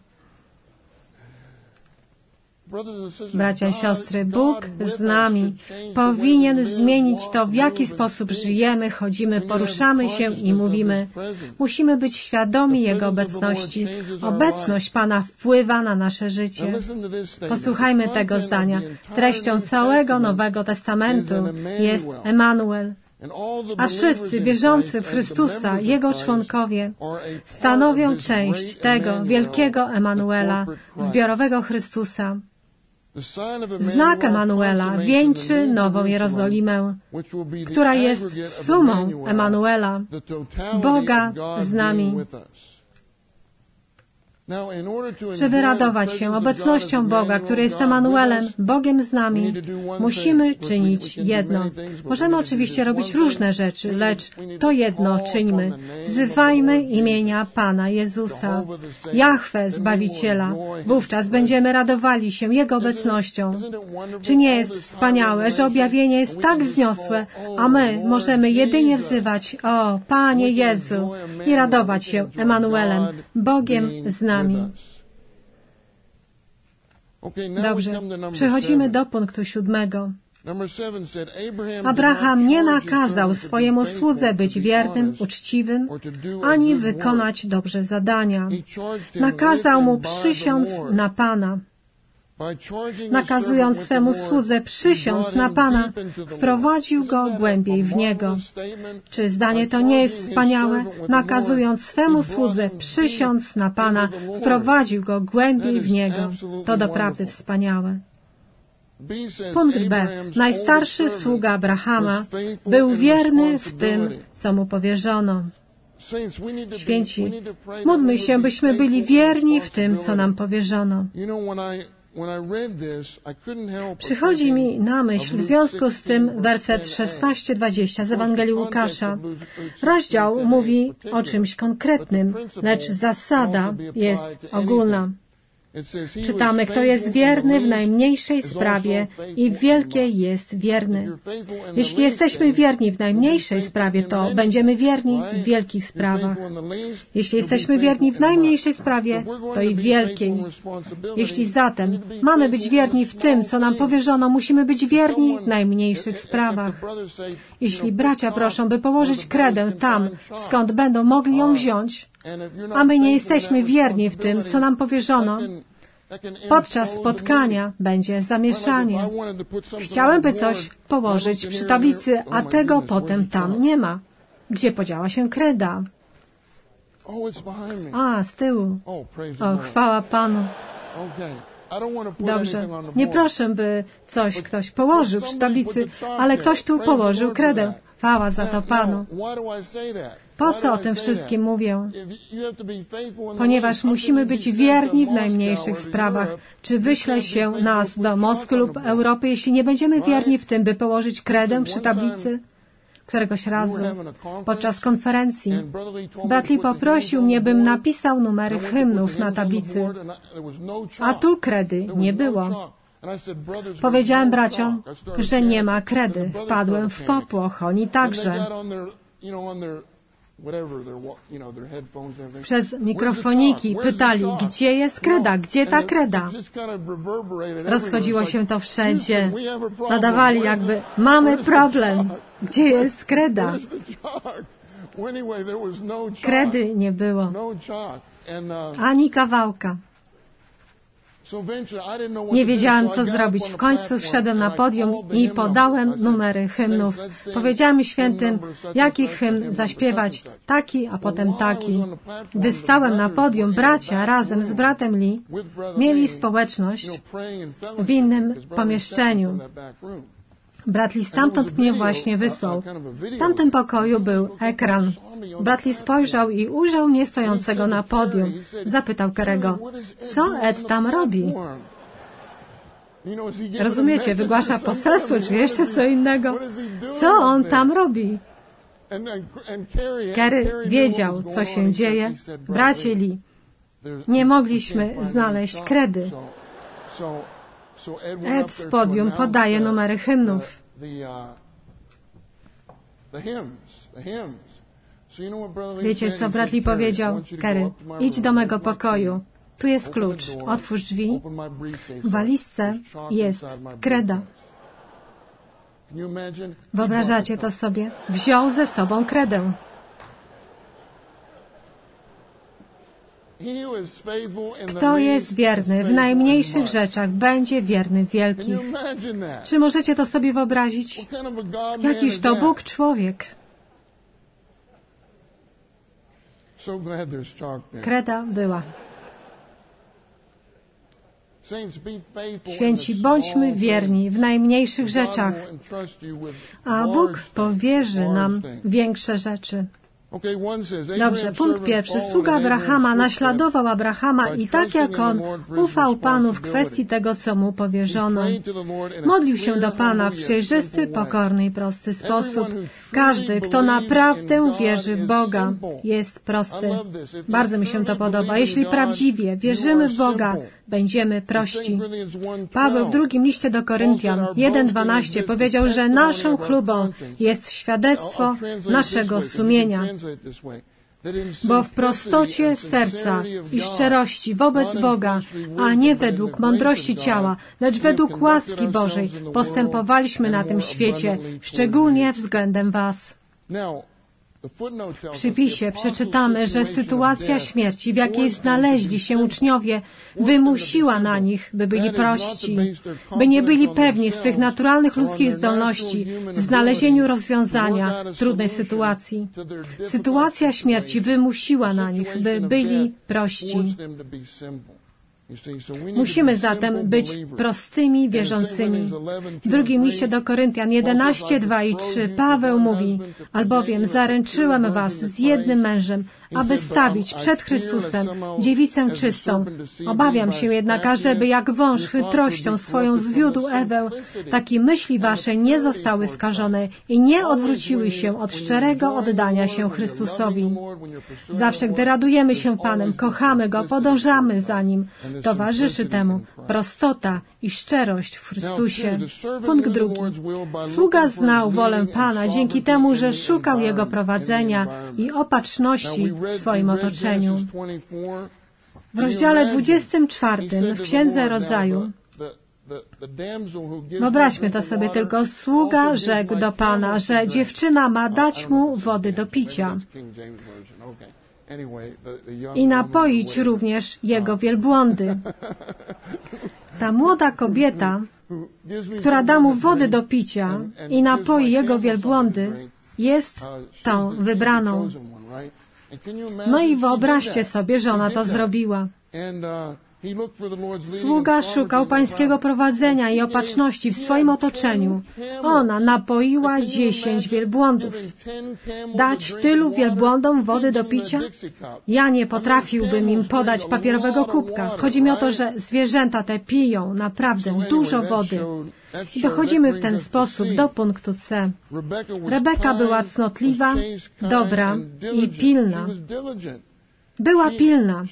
Bracia i siostry, Bóg z nami powinien zmienić to, w jaki sposób żyjemy, chodzimy, poruszamy się i mówimy. Musimy być świadomi Jego obecności. Obecność Pana wpływa na nasze życie. Posłuchajmy tego zdania. Treścią całego Nowego Testamentu jest Emanuel. A wszyscy wierzący w Chrystusa, Jego członkowie, stanowią część tego wielkiego Emanuela, zbiorowego Chrystusa. Znak Emanuela wieńczy Nową Jerozolimę, która jest sumą Emanuela, Boga z nami. Żeby radować się obecnością Boga, który jest Emanuelem, Bogiem z nami, musimy czynić jedno. Możemy oczywiście robić różne rzeczy, lecz to jedno czyńmy. Wzywajmy imienia Pana Jezusa, Jahwe, Zbawiciela. Wówczas będziemy radowali się Jego obecnością. Czy nie jest wspaniałe, że objawienie jest tak wzniosłe, a my możemy jedynie wzywać: o, Panie Jezu, i radować się Emanuelem, Bogiem z nami. Dobrze, przechodzimy do punktu 7. Abraham nie nakazał swojemu słudze być wiernym, uczciwym, ani wykonać dobrze zadania. Nakazał mu przysiąc na Pana. Nakazując swemu słudze przysiąc na Pana, wprowadził go głębiej w Niego. Czy zdanie to nie jest wspaniałe? Nakazując swemu słudze przysiąc na Pana, wprowadził go głębiej w Niego. To doprawdy wspaniałe. Punkt B. Najstarszy sługa Abrahama był wierny w tym, co mu powierzono. Święci, módlmy się, byśmy byli wierni w tym, co nam powierzono. Przychodzi mi na myśl w związku z tym werset 16-20 z Ewangelii Łukasza. Rozdział mówi o czymś konkretnym, lecz zasada jest ogólna. Czytamy, kto jest wierny w najmniejszej sprawie i w wielkiej jest wierny. Jeśli jesteśmy wierni w najmniejszej sprawie, to będziemy wierni w wielkich sprawach. Jeśli jesteśmy wierni w najmniejszej sprawie, to i w wielkiej. Jeśli zatem mamy być wierni w tym, co nam powierzono, musimy być wierni w najmniejszych sprawach. Jeśli bracia proszą, by położyć kredę tam, skąd będą mogli ją wziąć, a my nie jesteśmy wierni w tym, co nam powierzono, podczas spotkania będzie zamieszanie. Chciałem, by coś położyć przy tablicy, a tego potem tam nie ma. Gdzie podziała się kreda? A, z tyłu. O, chwała Panu. Dobrze. Nie proszę, by coś ktoś położył przy tablicy, ale ktoś tu położył kredę. Chwała za to Panu. Po co o tym wszystkim mówię? Ponieważ musimy być wierni w najmniejszych sprawach. Czy wyśle się nas do Moskwy lub Europy, jeśli nie będziemy wierni w tym, by położyć kredę przy tablicy? Któregoś razu, podczas konferencji, brat Lee poprosił mnie, bym napisał numery hymnów na tablicy, a tu kredy nie było. Powiedziałem braciom, że nie ma kredy. Wpadłem w popłoch, oni także. Przez mikrofoniki pytali, gdzie jest kreda, gdzie ta kreda? Rozchodziło się to wszędzie. Nadawali jakby, mamy problem, gdzie jest kreda? Kredy nie było, ani kawałka. Nie wiedziałem, co zrobić. W końcu wszedłem na podium i podałem numery hymnów. Powiedziałem świętym, jaki hymn zaśpiewać. Taki, a potem taki. Gdy stałem na podium, bracia razem z bratem Lee mieli społeczność w innym pomieszczeniu. Brat Lee stamtąd mnie właśnie wysłał. W tamtym pokoju był ekran. Brat Lee spojrzał i ujrzał mnie stojącego na podium. Zapytał Kerego, co Ed tam robi? Rozumiecie, wygłasza poselstwo, czy jeszcze co innego? Co on tam robi? Kerry wiedział, co się dzieje. Bracie Lee, nie mogliśmy znaleźć kredy. Ed z podium podaje numery hymnów. Wiecie, co brat Lee powiedział? Kerry, idź do mego pokoju. Tu jest klucz. Otwórz drzwi. W walizce jest kreda. Wyobrażacie to sobie? Wziął ze sobą kredę. Kto jest wierny w najmniejszych rzeczach, będzie wierny w wielkich. Czy możecie to sobie wyobrazić? Jakiż to Bóg człowiek? Kreda była. Święci, bądźmy wierni w najmniejszych rzeczach, a Bóg powierzy nam większe rzeczy. Dobrze, punkt pierwszy. Sługa Abrahama naśladował Abrahama i tak jak on ufał Panu w kwestii tego, co mu powierzono. Modlił się do Pana w przejrzysty, pokorny i prosty sposób. Każdy, kto naprawdę wierzy w Boga, jest prosty. Bardzo mi się to podoba. Jeśli prawdziwie wierzymy w Boga, będziemy prości. Paweł w drugim liście do Koryntian 1:12 powiedział, że naszą chlubą jest świadectwo naszego sumienia. Bo w prostocie serca i szczerości wobec Boga, a nie według mądrości ciała, lecz według łaski Bożej postępowaliśmy na tym świecie, szczególnie względem was. W przypisie przeczytamy, że sytuacja śmierci, w jakiej znaleźli się uczniowie, wymusiła na nich, by byli prości, by nie byli pewni swych naturalnych ludzkich zdolności w znalezieniu rozwiązania trudnej sytuacji. Sytuacja śmierci wymusiła na nich, by byli prości. Musimy zatem być prostymi wierzącymi. W drugim liście do Koryntian 11, 2 i 3 Paweł mówi: albowiem zaręczyłem was z jednym mężem, aby stawić przed Chrystusem dziewicę czystą. Obawiam się jednak, ażeby jak wąż chytrością swoją zwiódł Ewę, takie myśli wasze nie zostały skażone i nie odwróciły się od szczerego oddania się Chrystusowi. Zawsze, gdy radujemy się Panem, kochamy Go, podążamy za Nim, towarzyszy temu prostota i szczerość w Chrystusie. Punkt drugi. Sługa znał wolę Pana dzięki temu, że szukał Jego prowadzenia i opatrzności w swoim otoczeniu. W rozdziale 24 w Księdze Rodzaju wyobraźmy to sobie tylko. Sługa rzekł do Pana, że dziewczyna ma dać mu wody do picia i napoić również jego wielbłądy. Ta młoda kobieta, która da mu wody do picia i napoi jego wielbłądy, jest tą wybraną. No i wyobraźcie sobie, że ona to zrobiła. Sługa szukał Pańskiego prowadzenia i opatrzności w swoim otoczeniu. Ona napoiła 10 wielbłądów. Dać tylu wielbłądom wody do picia? Ja nie potrafiłbym im podać papierowego kubka. Chodzi mi o to, że zwierzęta te piją naprawdę dużo wody. I dochodzimy w ten sposób do punktu C. Rebeka była cnotliwa, dobra i pilna. Była pilna.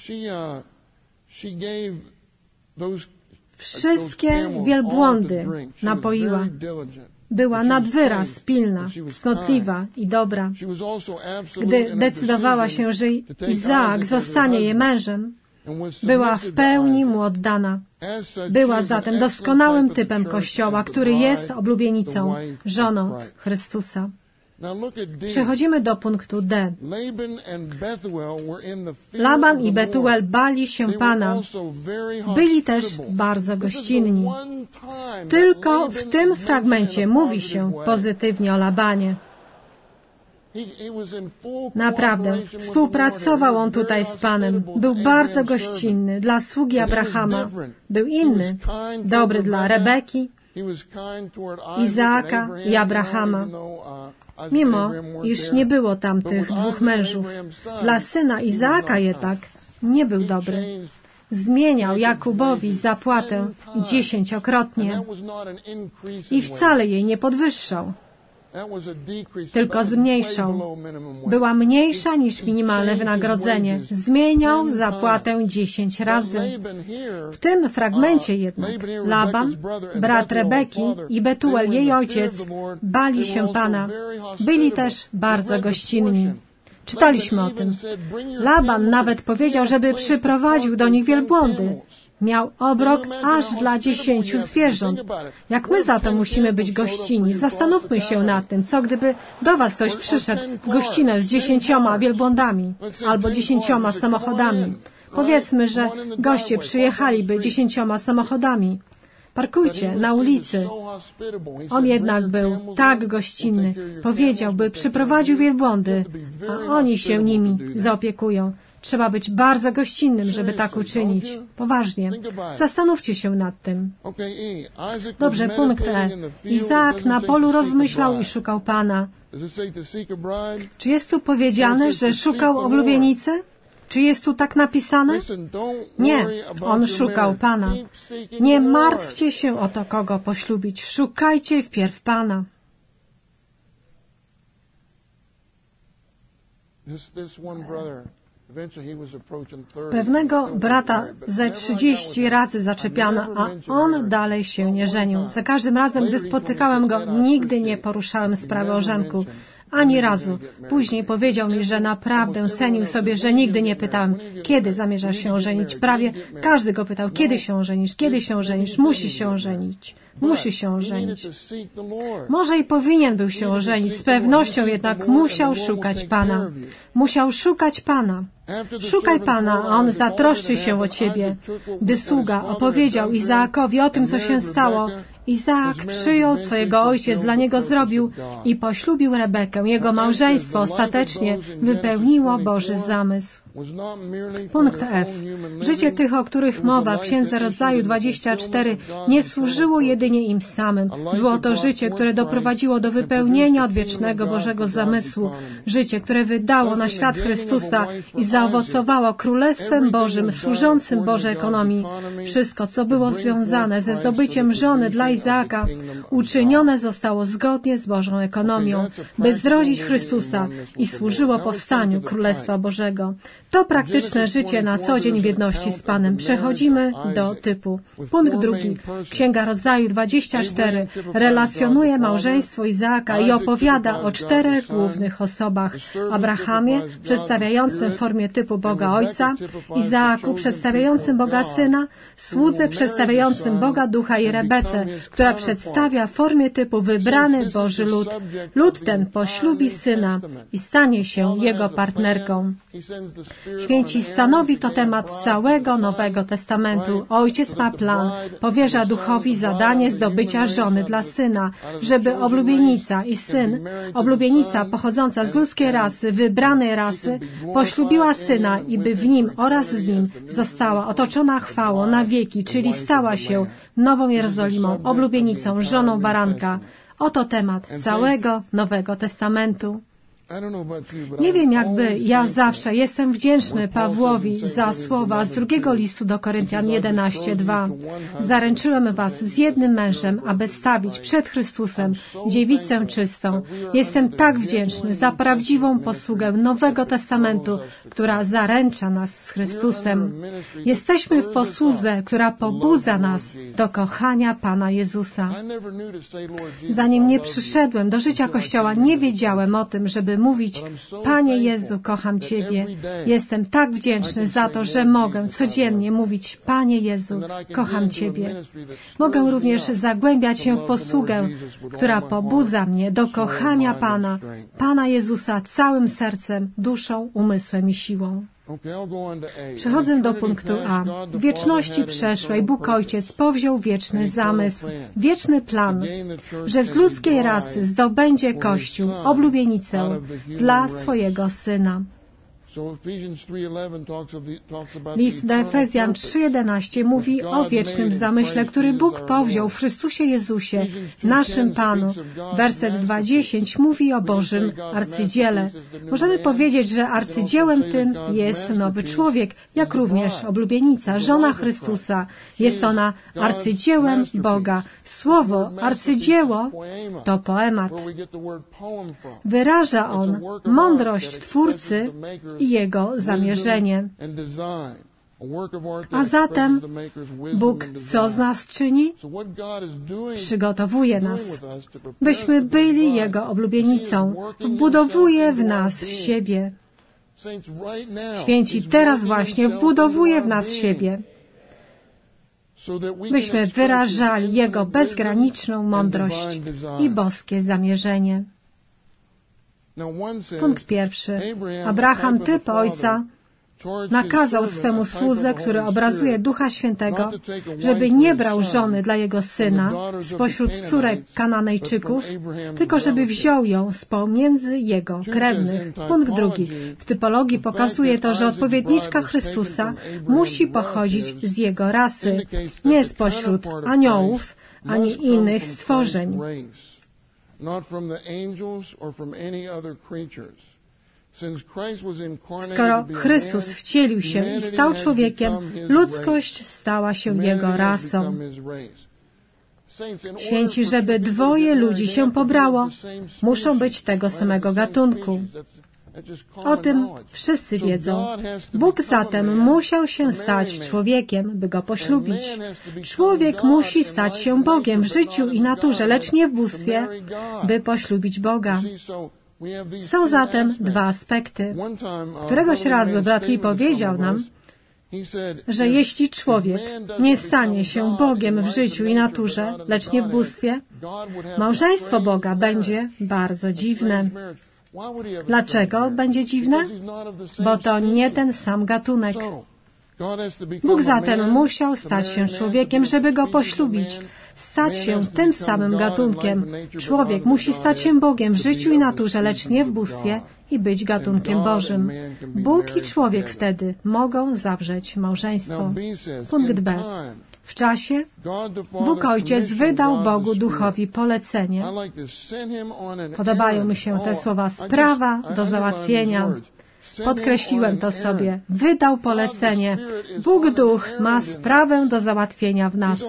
Wszystkie wielbłądy napoiła. Była nad wyraz pilna, cnotliwa i dobra. Gdy decydowała się, że Izaak zostanie jej mężem, była w pełni mu oddana. Była zatem doskonałym typem Kościoła, który jest oblubienicą, żoną Chrystusa. Przechodzimy do punktu D. Laban i Betuel bali się Pana. Byli też bardzo gościnni. Tylko w tym fragmencie mówi się pozytywnie o Labanie. Naprawdę, współpracował on tutaj z Panem. Był bardzo gościnny dla sługi Abrahama. Był inny, dobry dla Rebeki, Izaaka i Abrahama. Mimo, iż nie było tam tych dwóch mężów. Dla syna Izaaka jednak nie był dobry. Zmieniał Jakubowi zapłatę 10-krotnie i wcale jej nie podwyższał, tylko zmniejszał. Była mniejsza niż minimalne wynagrodzenie. Zmieniał zapłatę 10 razy. W tym fragmencie jednak Laban, brat Rebeki i Betuel, jej ojciec, bali się Pana. Byli też bardzo gościnni. Czytaliśmy o tym. Laban nawet powiedział, żeby przyprowadził do nich wielbłądy. Miał obrok aż dla 10 zwierząt. Jak my za to musimy być gościnni? Zastanówmy się nad tym, co gdyby do was ktoś przyszedł w gościnę z 10 wielbłądami albo 10 samochodami. Powiedzmy, że goście przyjechaliby 10 samochodami. Parkujcie na ulicy. On jednak był tak gościnny. Powiedziałby, przyprowadził wielbłądy, a oni się nimi zaopiekują. Trzeba być bardzo gościnnym, żeby tak uczynić. Poważnie. Zastanówcie się nad tym. Dobrze, punkt E. Izaak na polu rozmyślał i szukał Pana. Czy jest tu powiedziane, że szukał oblubienicy? Czy jest tu tak napisane? Nie, on szukał Pana. Nie martwcie się o to, kogo poślubić. Szukajcie wpierw Pana. Pewnego brata ze 30 razy zaczepiano, a on dalej się nie żenił. Za każdym razem, gdy spotykałem go, nigdy nie poruszałem sprawy ożenku. Ani razu. Później powiedział mi, że naprawdę cenił sobie, że nigdy nie pytałem, kiedy zamierzasz się ożenić. Prawie każdy go pytał, kiedy się ożenisz, kiedy się ożenisz, musi się ożenić. Musi się ożenić. Może i powinien był się ożenić, z pewnością jednak musiał szukać Pana. Musiał szukać Pana. Szukaj Pana, a On zatroszczy się o ciebie. Gdy sługa opowiedział Izaakowi o tym, co się stało, Izaak przyjął, co jego ojciec dla niego zrobił i poślubił Rebekę. Jego małżeństwo ostatecznie wypełniło Boży zamysł. Punkt F. Życie tych, o których mowa w Księdze Rodzaju 24, nie służyło jedynie im samym. Było to życie, które doprowadziło do wypełnienia odwiecznego Bożego zamysłu. Życie, które wydało na świat Chrystusa i zaowocowało Królestwem Bożym, służącym Bożej ekonomii. Wszystko, co było związane ze zdobyciem żony dla Izaaka, uczynione zostało zgodnie z Bożą ekonomią, by zrodzić Chrystusa i służyło powstaniu Królestwa Bożego. To praktyczne życie na co dzień w jedności z Panem. Przechodzimy do typu. Punkt drugi. Księga Rodzaju 24 relacjonuje małżeństwo Izaaka i opowiada o 4 głównych osobach. Abrahamie, przedstawiającym w formie typu Boga Ojca, Izaaku, przedstawiającym Boga Syna, słudze przedstawiającym Boga Ducha i Rebece, która przedstawia w formie typu wybrany Boży lud. Lud ten poślubi Syna i stanie się jego partnerką. Święci stanowi to temat całego Nowego Testamentu. Ojciec ma plan, powierza Duchowi zadanie zdobycia żony dla Syna, żeby oblubienica i Syn, oblubienica pochodząca z ludzkiej rasy, wybranej rasy, poślubiła Syna i by w nim oraz z nim została otoczona chwałą na wieki, czyli stała się Nową Jerozolimą, oblubienicą, żoną baranka. Oto temat całego Nowego Testamentu. Nie wiem jak wy, ja zawsze jestem wdzięczny Pawłowi za słowa z 2 listu do Koryntian 11:2. Zaręczyłem was z jednym mężem, aby stawić przed Chrystusem dziewicę czystą. Jestem tak wdzięczny za prawdziwą posługę Nowego Testamentu, która zaręcza nas z Chrystusem. Jesteśmy w posłudze, która pobudza nas do kochania Pana Jezusa. Zanim nie przyszedłem do życia Kościoła, nie wiedziałem o tym, żeby mówić: Panie Jezu, kocham Ciebie. Jestem tak wdzięczny za to, że mogę codziennie mówić: Panie Jezu, kocham Ciebie. Mogę również zagłębiać się w posługę, która pobudza mnie do kochania Pana Jezusa całym sercem, duszą, umysłem i siłą. Przechodzę do punktu A. W wieczności przeszłej Bóg Ojciec powziął wieczny zamysł, wieczny plan, że z ludzkiej rasy zdobędzie Kościół, oblubienicę dla swojego Syna. List do Efezjan 3:11 mówi o wiecznym zamyśle, który Bóg powziął w Chrystusie Jezusie, naszym Panu. Werset 2:10 mówi o Bożym arcydziele. Możemy powiedzieć, że arcydziełem tym jest nowy człowiek, jak również oblubienica, żona Chrystusa. Jest ona arcydziełem Boga. Słowo arcydzieło to poemat. Wyraża on mądrość Twórcy i Jego zamierzenie. A zatem Bóg co z nas czyni? Przygotowuje nas, byśmy byli Jego oblubienicą. Wbudowuje w nas siebie. Święci teraz właśnie wbudowuje w nas siebie, byśmy wyrażali Jego bezgraniczną mądrość i boskie zamierzenie. Punkt pierwszy. Abraham, typ ojca, nakazał swemu słudze, który obrazuje Ducha Świętego, żeby nie brał żony dla jego syna spośród córek Kananejczyków, tylko żeby wziął ją z pomiędzy jego krewnych. Punkt drugi. W typologii pokazuje to, że odpowiedniczka Chrystusa musi pochodzić z jego rasy, nie spośród aniołów ani innych stworzeń. Skoro Chrystus wcielił się i stał człowiekiem, ludzkość stała się Jego rasą. Święci, żeby dwoje ludzi się pobrało, muszą być tego samego gatunku. O tym wszyscy wiedzą. Bóg zatem musiał się stać człowiekiem, by Go poślubić. Człowiek musi stać się Bogiem w życiu i naturze, lecz nie w bóstwie, by poślubić Boga. Są zatem 2 aspekty. Któregoś razu brat Lee powiedział nam, że jeśli człowiek nie stanie się Bogiem w życiu i naturze, lecz nie w bóstwie, małżeństwo Boga będzie bardzo dziwne. Dlaczego będzie dziwne? Bo to nie ten sam gatunek. Bóg zatem musiał stać się człowiekiem, żeby go poślubić, stać się tym samym gatunkiem. Człowiek musi stać się Bogiem w życiu i naturze, lecz nie w bóstwie i być gatunkiem Bożym. Bóg i człowiek wtedy mogą zawrzeć małżeństwo. Punkt B. W czasie Bóg Ojciec wydał Bogu Duchowi polecenie. Podobają mi się te słowa, sprawa do załatwienia. Podkreśliłem to sobie. Wydał polecenie. Bóg Duch ma sprawę do załatwienia w nas.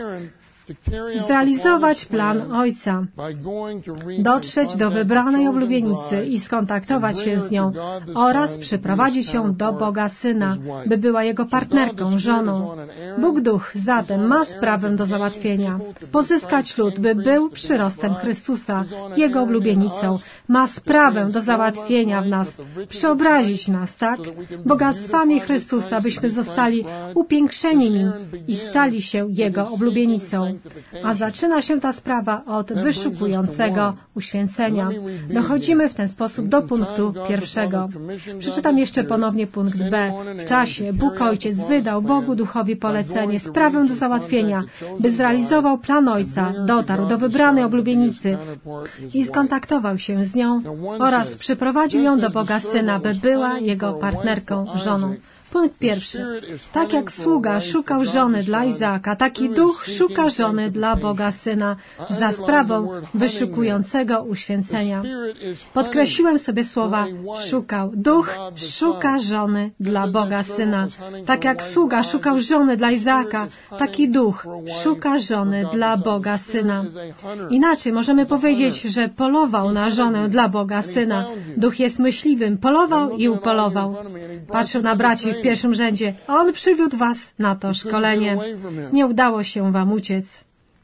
Zrealizować plan Ojca, dotrzeć do wybranej oblubienicy i skontaktować się z nią oraz przyprowadzić ją do Boga Syna, by była Jego partnerką, żoną. Bóg Duch zatem ma sprawę do załatwienia. Pozyskać lud, by był przyrostem Chrystusa, Jego oblubienicą. Ma sprawę do załatwienia w nas, przeobrazić nas, tak? Bogactwami Chrystusa, byśmy zostali upiększeni Nim i stali się Jego oblubienicą. A zaczyna się ta sprawa od wyszukującego uświęcenia. Dochodzimy w ten sposób do punktu pierwszego. Przeczytam jeszcze ponownie punkt B. W czasie Bóg Ojciec wydał Bogu Duchowi polecenie, sprawę do załatwienia, by zrealizował plan Ojca, dotarł do wybranej oblubienicy i skontaktował się z nią oraz przyprowadził ją do Boga Syna, by była Jego partnerką, żoną. Punkt pierwszy. Tak jak sługa szukał żony dla Izaaka, taki Duch szuka żony dla Boga Syna za sprawą wyszukującego uświęcenia. Podkreśliłem sobie słowa szukał. Duch szuka żony dla Boga Syna. Tak jak sługa szukał żony dla Izaaka, taki Duch szuka żony dla Boga Syna. Inaczej możemy powiedzieć, że polował na żonę dla Boga Syna. Duch jest myśliwym, polował i upolował. Patrzył na braci w pierwszym rzędzie. On przywiódł was na to szkolenie. Nie udało się wam uciec.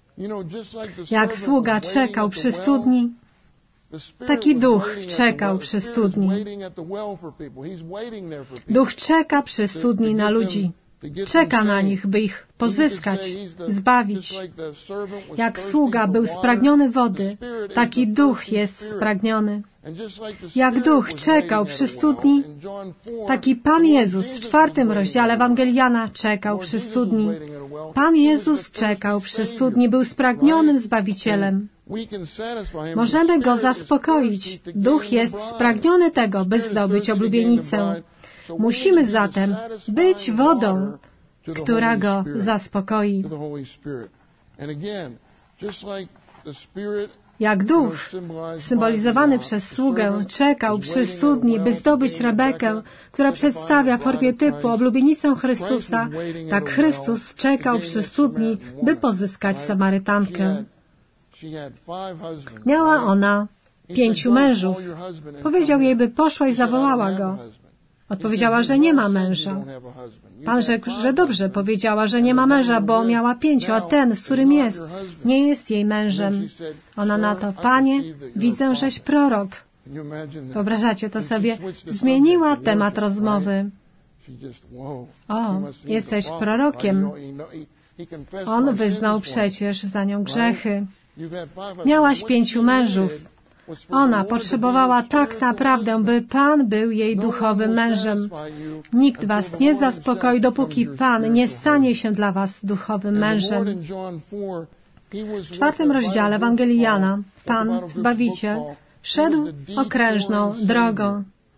Jak sługa czekał przy studni, taki Duch czekał przy studni. Duch czeka przy studni na ludzi. Czeka na nich, by ich pozyskać, zbawić. Jak sługa był spragniony wody, taki Duch jest spragniony. Jak Duch czekał przy studni, taki Pan Jezus w 4. rozdziale Ewangelii Jana czekał przy studni. Pan Jezus czekał przy studni, był spragnionym Zbawicielem. Możemy Go zaspokoić. Duch jest spragniony tego, by zdobyć oblubienicę. Musimy zatem być wodą, która Go zaspokoi. Jak Duch, symbolizowany przez sługę, czekał przy studni, by zdobyć Rebekę, która przedstawia w formie typu oblubienicę Chrystusa, tak Chrystus czekał przy studni, by pozyskać Samarytankę. Miała ona 5 mężów. Powiedział jej, by poszła i zawołała go. Odpowiedziała, że nie ma męża. Pan rzekł, że dobrze, powiedziała, że nie ma męża, bo miała 5, a ten, z którym jest, nie jest jej mężem. Ona na to, Panie, widzę, żeś prorok. Wyobrażacie to sobie? Zmieniła temat rozmowy. O, jesteś prorokiem. On wyznał przecież za nią grzechy. Miałaś 5 mężów. Ona potrzebowała tak naprawdę, by Pan był jej duchowym mężem. Nikt was nie zaspokoi, dopóki Pan nie stanie się dla was duchowym mężem. W 4. rozdziale Ewangelii Jana Pan, Zbawiciel, szedł okrężną drogą.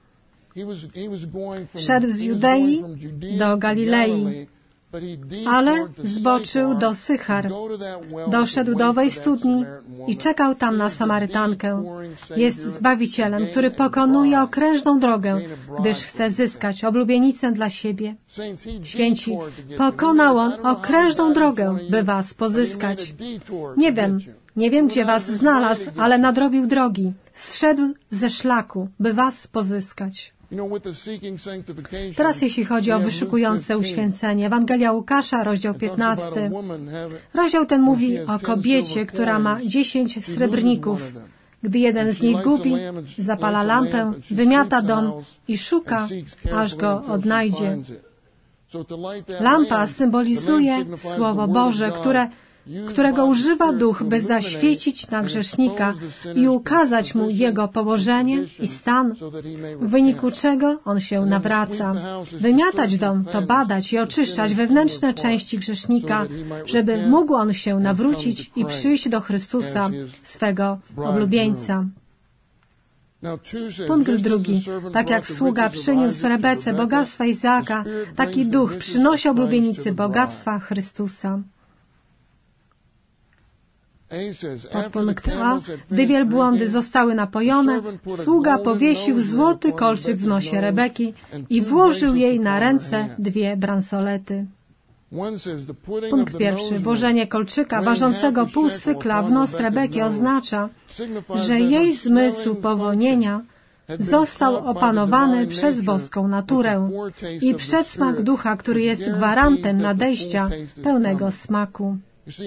Szedł z Judei do Galilei, ale zboczył do Sychar. Doszedł do owej studni i czekał tam na Samarytankę. Jest Zbawicielem, który pokonuje okrężną drogę, gdyż chce zyskać oblubienicę dla siebie. Święci, pokonał On okrężną drogę, by was pozyskać. Nie wiem, gdzie was znalazł, ale nadrobił drogi. Zszedł ze szlaku, by was pozyskać. Teraz jeśli chodzi o wyszukujące uświęcenie, Ewangelia Łukasza, rozdział 15. Rozdział ten mówi o kobiecie, która ma 10 srebrników. Gdy jeden z nich gubi, zapala lampę, wymiata dom i szuka, aż go odnajdzie. Lampa symbolizuje Słowo Boże, które którego używa Duch, by zaświecić na grzesznika i ukazać mu jego położenie i stan, w wyniku czego on się nawraca. Wymiatać dom to badać i oczyszczać wewnętrzne części grzesznika, żeby mógł on się nawrócić i przyjść do Chrystusa, swego oblubieńca. Punkt drugi. Tak jak sługa przyniósł Rebece bogactwa Izaaka, taki Duch przynosi oblubienicy bogactwa Chrystusa. Podpunkt A. Gdy wielbłądy zostały napojone, sługa powiesił złoty kolczyk w nosie Rebeki i włożył jej na ręce 2 bransolety. Punkt pierwszy. Włożenie kolczyka ważącego pół cykla w nos Rebeki oznacza, że jej zmysł powonienia został opanowany przez boską naturę i przedsmak ducha, który jest gwarantem nadejścia pełnego smaku.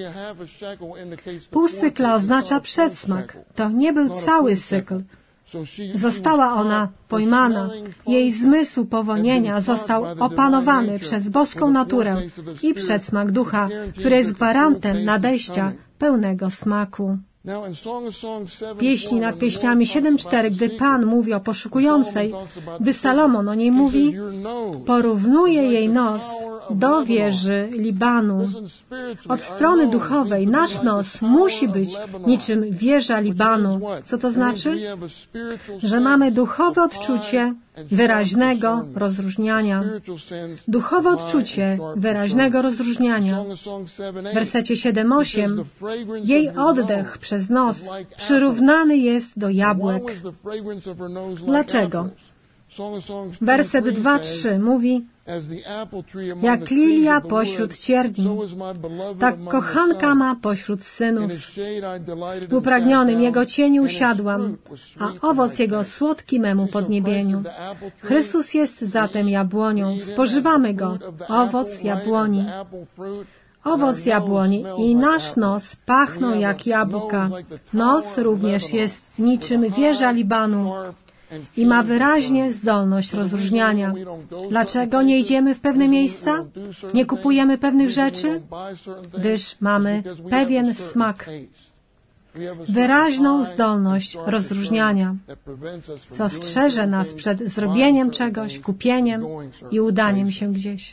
Pół cykla oznacza przedsmak. To nie był cały cykl. Została ona pojmana. Jej zmysł powonienia został opanowany przez boską naturę i przedsmak ducha, który jest gwarantem nadejścia pełnego smaku. Pieśni nad pieśniami 7:4, gdy Pan mówi o poszukującej, gdy Salomon o niej mówi, porównuje jej nos do wieży Libanu. Od strony duchowej nasz nos musi być niczym wieża Libanu. Co to znaczy? Że mamy duchowe odczucie wyraźnego rozróżniania. Duchowe odczucie wyraźnego rozróżniania. W wersecie 7:8 jej oddech przez nos przyrównany jest do jabłek. Dlaczego? Werset 2:3 mówi, jak lilia pośród cierni, tak kochanka ma pośród synów. W upragnionym jego cieniu usiadłam, a owoc jego słodki memu podniebieniu. Chrystus jest zatem jabłonią, spożywamy go, owoc jabłoni. Owoc jabłoni i nasz nos pachną jak jabłka. Nos również jest niczym wieża Libanu i ma wyraźnie zdolność rozróżniania. Dlaczego nie idziemy w pewne miejsca? Nie kupujemy pewnych rzeczy? Gdyż mamy pewien smak. Wyraźną zdolność rozróżniania, co strzeże nas przed zrobieniem czegoś, kupieniem i udaniem się gdzieś.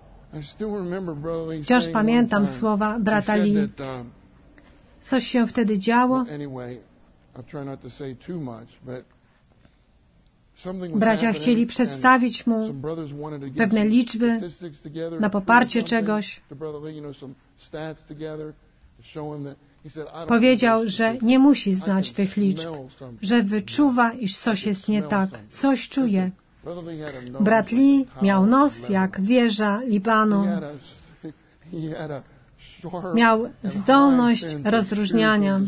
Wciąż pamiętam słowa brata Lee. Coś się wtedy działo. Bracia chcieli przedstawić mu pewne liczby na poparcie czegoś. Powiedział, że nie musi znać tych liczb, że wyczuwa, iż coś jest nie tak, coś czuje. Brat Lee miał nos jak wieża Libanu. Miał zdolność rozróżniania.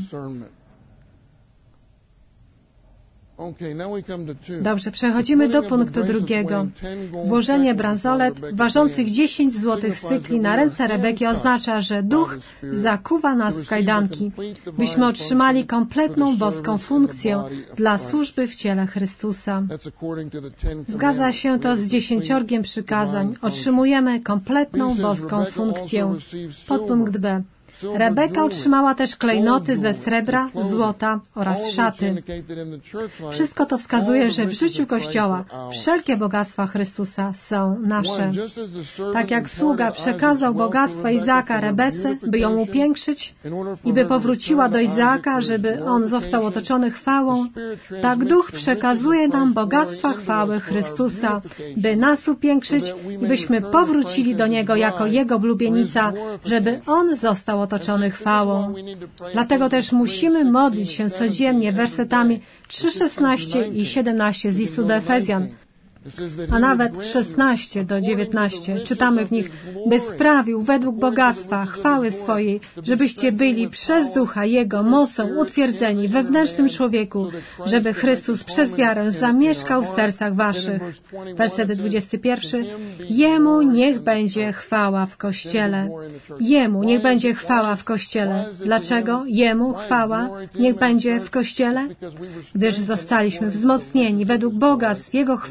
Dobrze, przechodzimy do punktu drugiego. Włożenie bransolet ważących 10 złotych cykli na ręce Rebeki oznacza, że Duch zakuwa nas w kajdanki, byśmy otrzymali kompletną boską funkcję dla służby w ciele Chrystusa. Zgadza się to z 10 przykazań. Otrzymujemy kompletną boską funkcję. Podpunkt B. Rebeka otrzymała też klejnoty ze srebra, złota oraz szaty. Wszystko to wskazuje, że w życiu Kościoła wszelkie bogactwa Chrystusa są nasze. Tak jak sługa przekazał bogactwa Izaaka Rebece, by ją upiększyć i by powróciła do Izaaka, żeby on został otoczony chwałą, tak Duch przekazuje nam bogactwa chwały Chrystusa, by nas upiększyć i byśmy powrócili do Niego jako Jego oblubienica, żeby On został otoczony chwałą. Dlatego też musimy modlić się codziennie wersetami 3:16 i 17 z listu do Efezjan, a nawet 16 do 19. Czytamy w nich, by sprawił według bogactwa chwały swojej, żebyście byli przez Ducha Jego mocą utwierdzeni we wewnętrznym człowieku, żeby Chrystus przez wiarę zamieszkał w sercach waszych. Werset 21. Jemu niech będzie chwała w Kościele. Jemu niech będzie chwała w Kościele. Dlaczego Jemu chwała niech będzie w Kościele? Gdyż zostaliśmy wzmocnieni według bogactw Jego chwały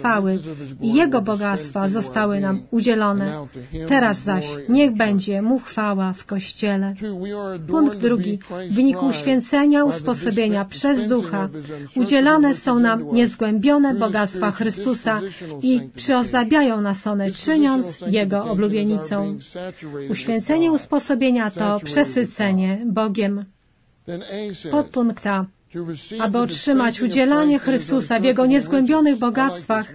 i Jego bogactwa zostały nam udzielone. Teraz zaś niech będzie Mu chwała w Kościele. Punkt drugi. W wyniku uświęcenia, usposobienia przez Ducha udzielane są nam niezgłębione bogactwa Chrystusa i przyozdabiają nas one, czyniąc Jego oblubienicą. Uświęcenie usposobienia to przesycenie Bogiem. Podpunkt A. Aby otrzymać udzielanie Chrystusa w Jego niezgłębionych bogactwach,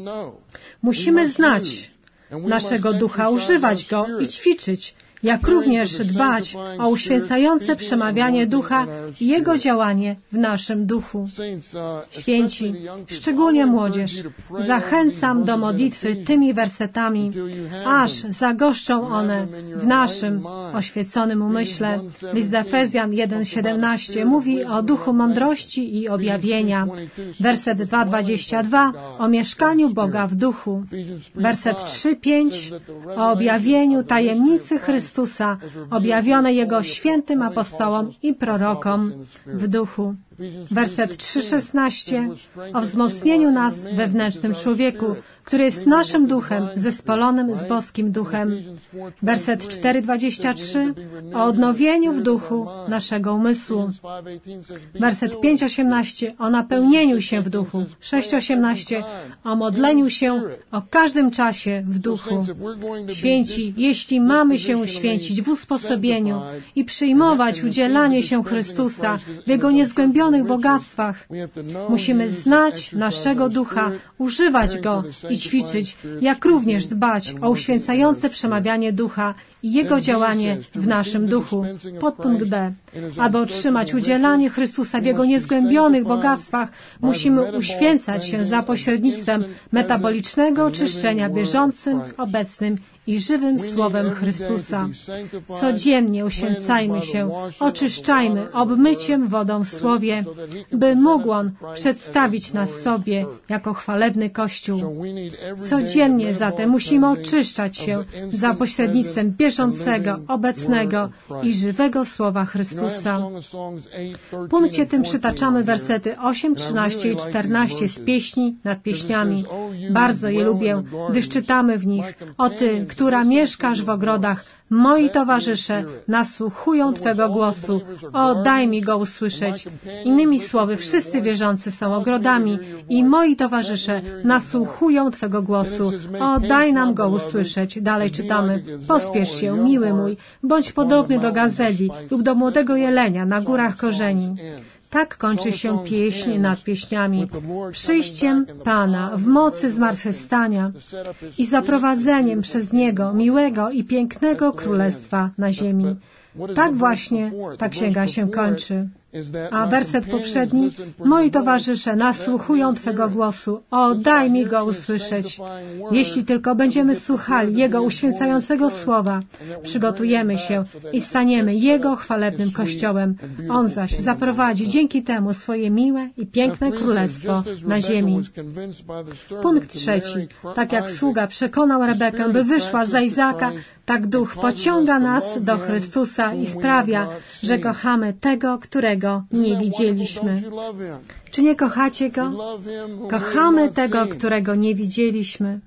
musimy znać naszego ducha, używać go i ćwiczyć, jak również dbać o uświęcające przemawianie ducha i jego działanie w naszym duchu. Święci, szczególnie młodzież, zachęcam do modlitwy tymi wersetami, aż zagoszczą one w naszym oświeconym umyśle. List do Efezjan 1:17 mówi o duchu mądrości i objawienia. Werset 2:22 o mieszkaniu Boga w duchu. Werset 3:5 o objawieniu tajemnicy Chrystusa, objawione Jego świętym apostołom i prorokom w duchu. Werset 3:16 o wzmocnieniu nas w wewnętrznym człowieku, który jest naszym duchem, zespolonym z boskim duchem. Werset 4:23 o odnowieniu w duchu naszego umysłu. Werset 5:18 o napełnieniu się w duchu. 6:18 o modleniu się o każdym czasie w duchu. Święci, jeśli mamy się święcić w usposobieniu i przyjmować udzielanie się Chrystusa w Jego niezgłębionych bogactwach, musimy znać naszego ducha, używać go i ćwiczyć, jak również dbać o uświęcające przemawianie ducha i jego działanie w naszym duchu. Podpunkt B. Aby otrzymać udzielanie Chrystusa w Jego niezgłębionych bogactwach, musimy uświęcać się za pośrednictwem metabolicznego oczyszczenia bieżącym, obecnym i żywym Słowem Chrystusa. Codziennie uświęcajmy się, oczyszczajmy obmyciem wodą w Słowie, by mógł On przedstawić nas sobie jako chwalebny Kościół. Codziennie zatem musimy oczyszczać się za pośrednictwem bieżącego, obecnego i żywego Słowa Chrystusa. W punkcie tym przytaczamy wersety 8, 13 i 14 z pieśni nad pieśniami. Bardzo je lubię, gdyż czytamy w nich: o Ty, która mieszkasz w ogrodach, moi towarzysze nasłuchują Twego głosu. O, daj mi go usłyszeć. Innymi słowy, wszyscy wierzący są ogrodami i moi towarzysze nasłuchują Twego głosu. O, daj nam go usłyszeć. Dalej czytamy: pospiesz się, miły mój, bądź podobny do gazeli lub do młodego jelenia na górach korzeni. Tak kończy się pieśń nad pieśniami. Przyjściem Pana w mocy zmartwychwstania i zaprowadzeniem przez Niego miłego i pięknego królestwa na ziemi. Tak właśnie ta księga się kończy. A werset poprzedni: moi towarzysze nasłuchują Twego głosu. O, daj mi go usłyszeć. Jeśli tylko będziemy słuchali Jego uświęcającego słowa, przygotujemy się i staniemy Jego chwalebnym Kościołem. On zaś zaprowadzi dzięki temu swoje miłe i piękne królestwo na ziemi. Punkt trzeci. Tak jak sługa przekonał Rebekę, by wyszła za Izaaka, tak Duch pociąga nas do Chrystusa i sprawia, że kochamy tego, którego nie widzieliśmy. Czy nie kochacie Go? Kochamy tego, którego nie widzieliśmy.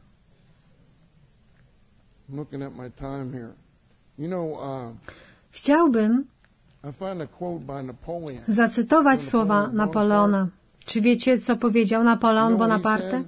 Chciałbym zacytować słowa Napoleona. Czy wiecie, co powiedział Napoleon Bonaparte?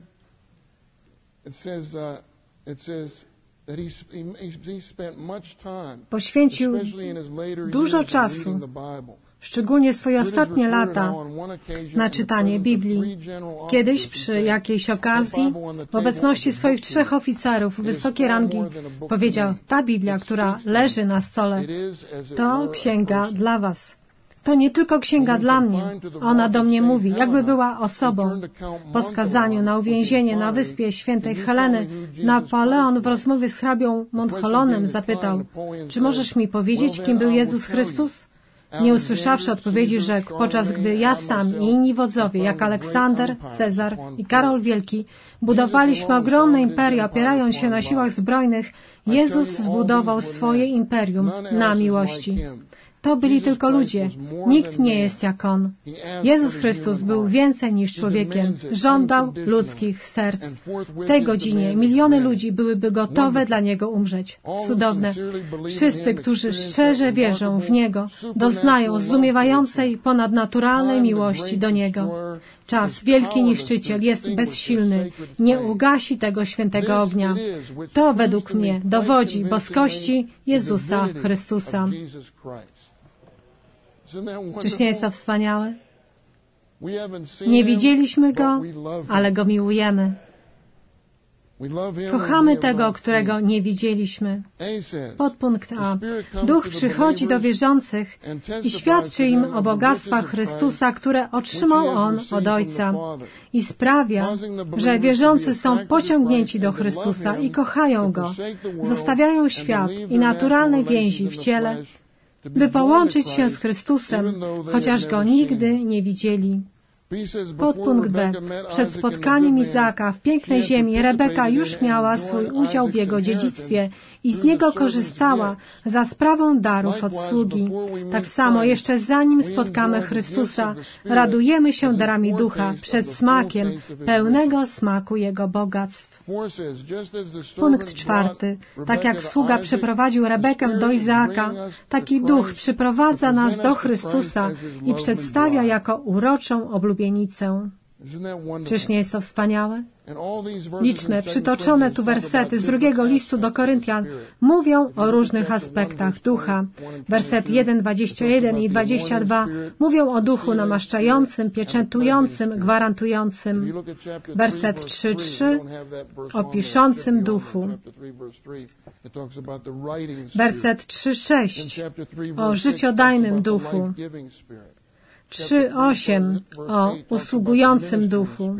Poświęcił dużo czasu, szczególnie swoje ostatnie lata, na czytanie Biblii. Kiedyś przy jakiejś okazji, w obecności swoich 3 oficerów wysokiej rangi, powiedział: ta Biblia, która leży na stole, to księga dla was. To nie tylko księga dla mnie. Ona do mnie mówi, jakby była osobą. Po skazaniu na uwięzienie na wyspie Świętej Heleny, Napoleon w rozmowie z hrabią Montcholonem zapytał: czy możesz mi powiedzieć, kim był Jezus Chrystus? Nie usłyszawszy odpowiedzi, rzekł: podczas gdy ja sam i inni wodzowie, jak Aleksander, Cezar i Karol Wielki, budowaliśmy ogromne imperia, opierając się na siłach zbrojnych, Jezus zbudował swoje imperium na miłości. To byli tylko ludzie. Nikt nie jest jak On. Jezus Chrystus był więcej niż człowiekiem. Żądał ludzkich serc. W tej godzinie miliony ludzi byłyby gotowe dla Niego umrzeć. Cudowne. Wszyscy, którzy szczerze wierzą w Niego, doznają zdumiewającej, ponadnaturalnej miłości do Niego. Czas, wielki niszczyciel, jest bezsilny. Nie ugasi tego świętego ognia. To według mnie dowodzi boskości Jezusa Chrystusa. Czyż nie jest to wspaniałe? Nie widzieliśmy Go, ale Go miłujemy. Kochamy tego, którego nie widzieliśmy. Podpunkt A. Duch przychodzi do wierzących i świadczy im o bogactwach Chrystusa, które otrzymał On od Ojca i sprawia, że wierzący są pociągnięci do Chrystusa i kochają Go. Zostawiają świat i naturalne więzi w ciele, by połączyć się z Chrystusem, chociaż Go nigdy nie widzieli. Podpunkt B. Przed spotkaniem Izaaka w pięknej ziemi Rebeka już miała swój udział w jego dziedzictwie i z niego korzystała za sprawą darów od sługi. Tak samo jeszcze zanim spotkamy Chrystusa, radujemy się darami ducha przed smakiem, pełnego smaku Jego bogactw. Punkt 4. Tak jak sługa przyprowadził Rebekę do Izaaka, taki duch przyprowadza nas do Chrystusa i przedstawia jako uroczą oblubienicę. Czyż nie jest to wspaniałe? Liczne, przytoczone tu wersety z 2 listu do Koryntian mówią o różnych aspektach ducha. Werset 1, 21 i 22 mówią o duchu namaszczającym, pieczętującym, gwarantującym. Werset 3:3 o piszącym duchu. Werset 3:6 o życiodajnym duchu. 3:8 o usługującym duchu.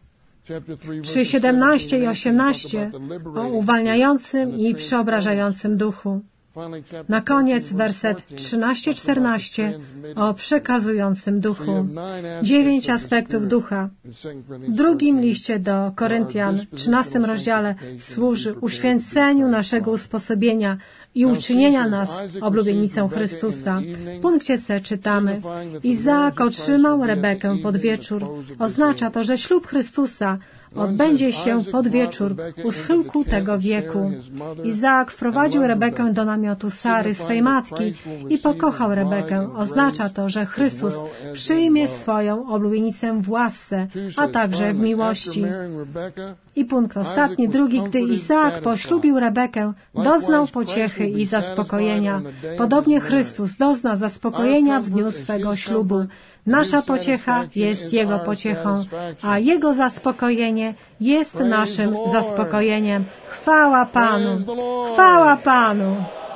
3:17 i 18 o uwalniającym i przeobrażającym duchu. Na koniec werset 13-14 o przekazującym duchu. 9 aspektów ducha. W 2 liście do Koryntian, 13 rozdziale, służy uświęceniu naszego usposobienia i uczynienia nas oblubienicą Chrystusa. W punkcie C czytamy: Izaak otrzymał Rebekę pod wieczór. Oznacza to, że ślub Chrystusa odbędzie się pod wieczór u schyłku tego wieku. Izaak wprowadził Rebekę do namiotu Sary, swej matki, i pokochał Rebekę. Oznacza to, że Chrystus przyjmie swoją oblubienicę w łasce, a także w miłości. I punkt ostatni, 2. Gdy Izaak poślubił Rebekę, doznał pociechy i zaspokojenia. Podobnie Chrystus dozna zaspokojenia w dniu swego ślubu. Nasza pociecha jest Jego pociechą, a Jego zaspokojenie jest naszym zaspokojeniem. Chwała Panu! Chwała Panu!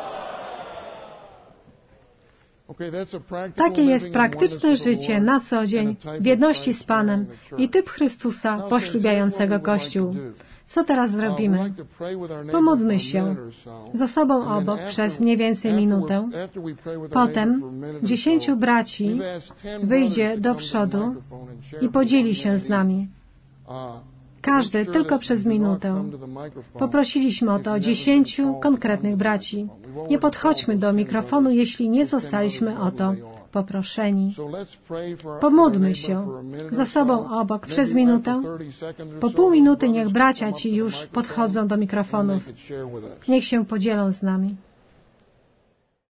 Takie jest praktyczne życie na co dzień w jedności z Panem i typ Chrystusa poślubiającego Kościół. Co teraz zrobimy? Pomódlmy się ze sobą obok przez mniej więcej minutę. Potem 10 braci wyjdzie do przodu i podzieli się z nami. Każdy tylko przez minutę. Poprosiliśmy o to 10 konkretnych braci. Nie podchodźmy do mikrofonu, jeśli nie zostaliśmy o to poproszeni. Pomódlmy się ze sobą obok przez minutę. Po pół minuty niech bracia ci już podchodzą do mikrofonów. Niech się podzielą z nami.